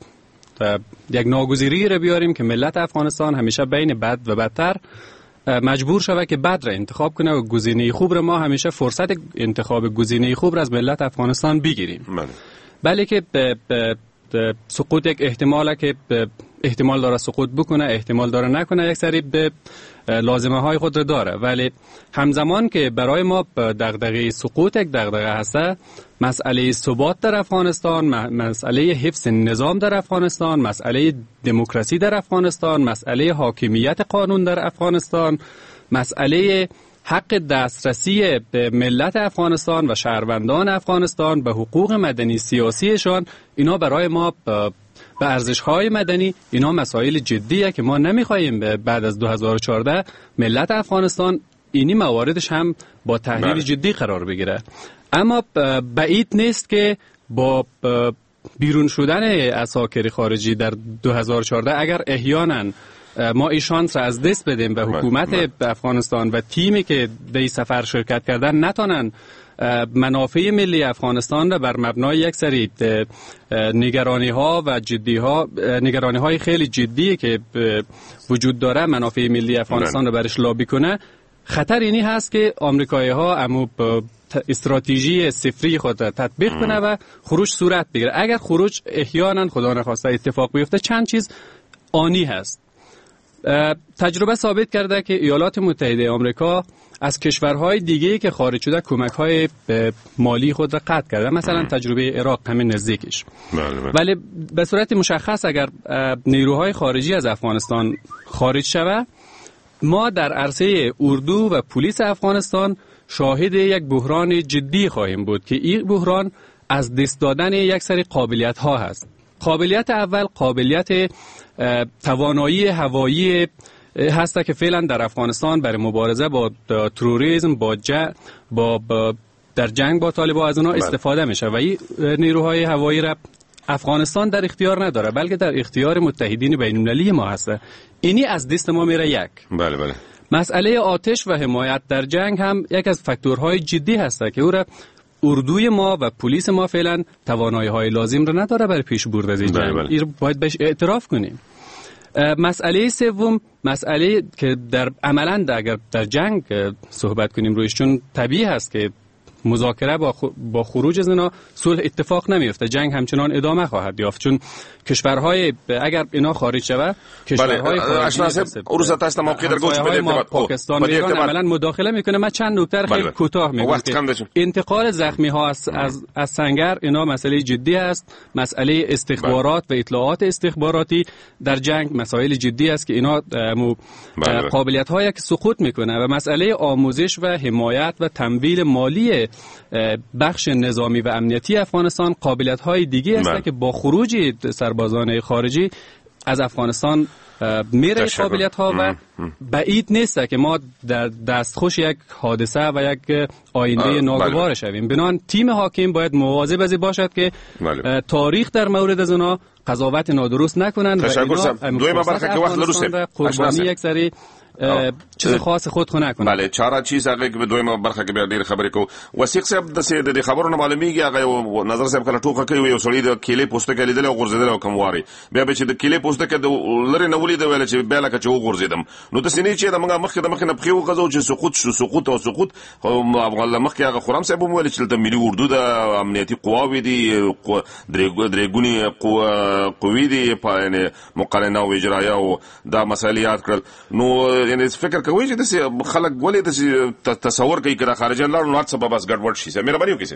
یک ناگزیری رو بیاریم که ملت افغانستان همیشه بین بد و بدتر مجبور شود که بد را انتخاب کنه و گزینه خوب را ما همیشه فرصت انتخاب گزینه خوب را از ملت افغانستان بگیریم. بله که ب ب ب سقوط یک احتماله که احتمال داره سقوط بکنه، احتمال داره نکنه، یک سری به لازمه های خود را داره، ولی همزمان که برای ما دغدغه سقوط یک دغدغه هسته، مسئله ثبات در افغانستان، مسئله حفظ نظام در افغانستان، مسئله دموکراسی در افغانستان، مسئله حاکمیت قانون در افغانستان، مسئله حق دسترسی به ملت افغانستان و شهروندان افغانستان به حقوق مدنی سیاسیشان، اینا برای ما به ارزش‌های مدنی اینا مسائل جدیه که ما نمی‌خوایم بعد از دو هزار و چهارده ملت افغانستان اینی مواردش هم با تحلیل بله. جدی قرار بگیره. اما بعید نیست که با بیرون شدن عساکر خارجی در دو هزار و چهارده اگر احیانا ما این شانس را از دست بدیم و حکومت بله. بله. افغانستان و تیمی که در این سفر شرکت کردن نتونن منافع ملی افغانستان را بر مبنای یک سری نگرانی ها و جدی ها نگرانی های خیلی جدی که وجود داره منافع ملی افغانستان را برش لابی کنه، خطر اینی هست که آمریکایی ها امو استراتژی صفری خود را تطبیق کنه و خروج صورت بگیره. اگر خروج احیانا خدا نخواسته اتفاق بیفته، چند چیز آنی هست. تجربه ثابت کرده که ایالات متحده آمریکا از کشورهای دیگه‌ای که خارج شده کمک‌های مالی خود را قطع کرده، مثلا تجربه عراق همین نزدیکش. ولی به صورت مشخص اگر نیروهای خارجی از افغانستان خارج شود، ما در عرصه اردو و پلیس افغانستان شاهد یک بحران جدی خواهیم بود که این بحران از دست دادن یک سری قابلیت‌ها هست. قابلیت اول قابلیت توانایی هوایی هست که فعلا در افغانستان برای مبارزه با تروریسم با جا با, با در جنگ با طالبان از اونها استفاده میشه و این نیروهای هوایی را افغانستان در اختیار نداره بلکه در اختیار متحدین بین المللی ما هسته. اینی از دست ما میره. یک بله بله مسئله آتش و حمایت در جنگ هم یک از فاکتورهای جدی هسته که او را اردوی ما و پلیس ما فعلا توانایی‌های لازم را نداره برای پیش برد از این جنگ. این باید بهش اعتراف کنیم. مسئله سوم مسئله که در عملاً اگر در جنگ صحبت کنیم رویش، چون طبیعی هست که مذاکره با با خروج از اینا صلح اتفاق نمیفته، جنگ همچنان ادامه خواهد یافت، چون کشورهای اگر اینا خارج شود کشورهای خارجی روز تاسو موقع در گوش بده ارتباط پاکستان ایران عملاً مداخله میکنه. من چند نکته خیلی کوتاه میگم. انتقال زخمی ها از از, از سنگر اینا مسئله جدی است. مسئله استخبارات و اطلاعات استخباراتی در جنگ مسائل جدی است که اینا قابلیت هایی که سقوط میکنه و مسئله آموزش و حمایت و تمویل مالی بخش نظامی و امنیتی افغانستان قابلیت های دیگه است که با خروج سربازان خارجی از افغانستان میره قابلیت ها و بعید نیست که ما در دستخوش یک حادثه و یک آینده ناگوار شویم. بنابراین تیم حاکم باید مواظب از باشد که بله. تاریخ در مورد از اونا قضاوت نادرست نکنند و اینا دویمه برخه که وقت لروسه قربانی یک سری چیز خاص خود خو نکنه. بله چاره چیز هغه به دویمه برخه کې ډېر خبرې کو. وثیق صاحب د سې د خبرونو معلومیږي هغه نظر صاحب کله ټوکه کوي یو سړی د کیلې پوسټه کې لیدل او غورځیدل او کمواري بیا به چې د کیلې پوسټه کې د لری نه ولید ویل چې بیا لکه چې غورځیدم نو د سینې چې د موږ مخکې د مخکې نه بخیو غزو چې سقوط شو سقوط او سقوط افغان مخکې هغه خرم صاحب ویل چې د ملي اردو د امنیتي قواوی دي درېګونی قوی دي په مقارنه او اجرایه او دا مسایلات کړل. نو یعنی فکر کوي چې د خلک ولې د تصور کوي چې خارجي لاړ نو څه به بس ګډوډ شي. مهرباني وکړئ.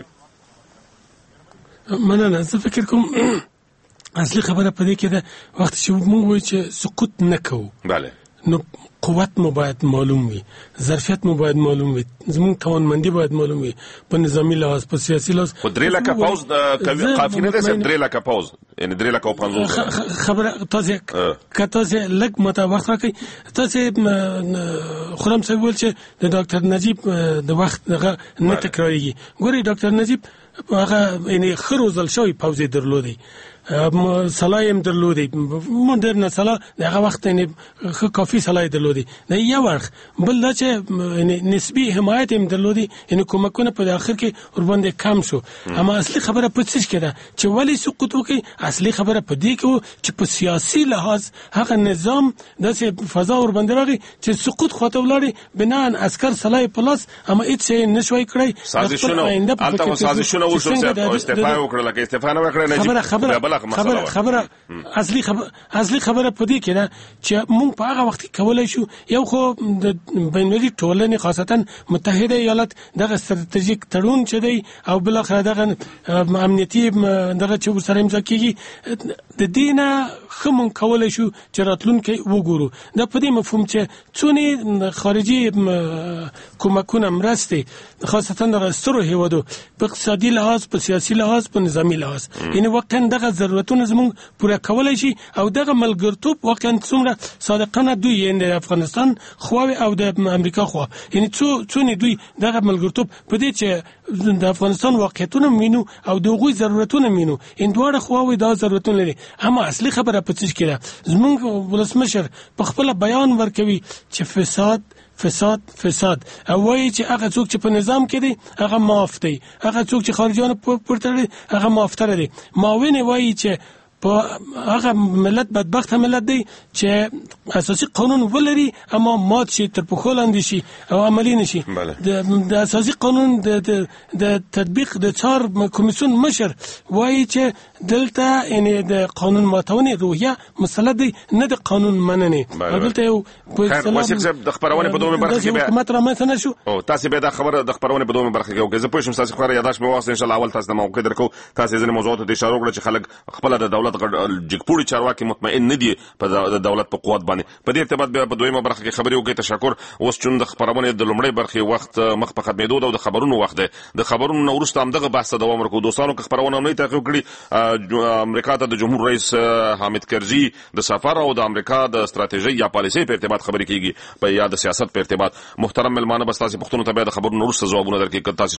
مننه. زه فکر کوم اصلي خبره پدې کې ده وخت چې موږ وایو چې سقوط نه کوو بله نو قوت مو باید معلوم وي، ظرفیت مو باید معلوم وي، زموږ توانمندي باید معلوم وي په نظامی لحاظ په سیاسي لحاظ. خو درې لکه پوز د کافي نه ده چې درې لکه پوز یعنی درې لکه او پنځوس خبره تاسو که تاسو لږ مته وخت راکړئ. تاسو خرم صاحب ویل چې د ډاکټر نجیب د وخت نه تکرارېږي. ګورئ ډاکټر نجیب هغه یعنی ښه روزل شوی پوځ یې درلودی، صلاحیم درلودی، مدرن صلاح دغه وخت یعنی کافی صلاح درلودی نه یو وخت بل دا چې نسبی حمایت هم درلودی یعنی کومکونه په اخر کې ور باندې کم شو. اما اصلي خبره په څه کې ده چې ولی سقوط وکي؟ اصلي خبره په دې کې چې په سیاسي لحاظ هغه نظام داسې فضا ور باندې راغی چې سقوط خواته ولاړی بنان عسكر صلاح پلاس اما هیڅ نشوي کړی. سازشونه البته سازشونه وشو چې استعفا وکړه لکه استعفا نه وکړه نه خبره خبره خبره خبره اصلي خبره اصلي خبره پدې کې ده چې موږ په هغه وخت کې کولای شو یو خو د بینالمللي ټولنې خاصتا متحده ایالات دغه ستراتیژیک تړون چې دی او بل اخر دغه امنیتي دغه چې سره امضا کیږي د دینه خمون کولای شو چې راتلونکي وګورو. دا په دې مفهوم چې څونه خارجي کومکونه مرسته خاصتا د سترو هیوادو په اقتصادي لحاظ، په سیاسي لحاظ، په نظامی لحاظ یعنی واقعا دغه ضرورتونه زموږ پوره کولای شي او دغه ملګرتوب واقعا څومره صادقانه دوی یعنی د افغانستان خو او د امریکا خو یعنی څو څونه دوی دغه ملګرتوب په دې چې د افغانستان واقعیتونه مینو او دغه ضرورتونه مینو ان دواړه خو دا ضرورتونه لري. اما اصلي خبره په څه کې ده زموږ ولسمشر په خپل بیان ورکوي چې فساد فساد فساد او وایي چې هغه څوک چې په نظام کې دي هغه معاف دي، هغه څوک چې خارجيانو پورته دي هغه معاف تر دي. ماوینه وایي چې په هغه ملت بدبخت ملت دی چې اساسي قانون ولري اما مات شي، تر پخو لاندې شي او عملی نشي. د اساسي قانون د د تطبیق د چار کمیسیون مشر وایي چې دلته یعنی د قانون ماتونې روحیه مسله دی نه د قانون مننه. دلته یو خیر وسیق صاحب د خبرونه په دومره برخه کې به حکومت را مې نه شو او تاسو به دا خبره د خبرونه په دومره برخه کې او زه پوه شم تاسو خبره یاداش مې واسه ان شاء الله اول تاسو د موقع درکو تاسو ځینې موضوعات ته اشاره وکړه چې خلک خپل د دولت جګپوړي چارواکي مطمئن نه دي په دولت په قوت باندې. په دې ارتباط به په دویمه برخه کې خبري وکړي. تشکر. اوس چون د خبرونه د لومړی برخه وخت مخ په ختمېدو او د خبرونو وخت دی. د خبرونو نو ورسته هم دغه بحث دوام ورکو. دوستانو که خبرونه نه تعقیب کړي امریکا ته د جمهور رئیس حامد کرزي د سفر او د امریکا د ستراتیژي یا پالیسي په ارتباط خبري کیږي په یا د سیاست په ارتباط. محترم ملمانه بس تاسو پښتون ته به د خبرونو ورسته ځوابونه درکې. تاسو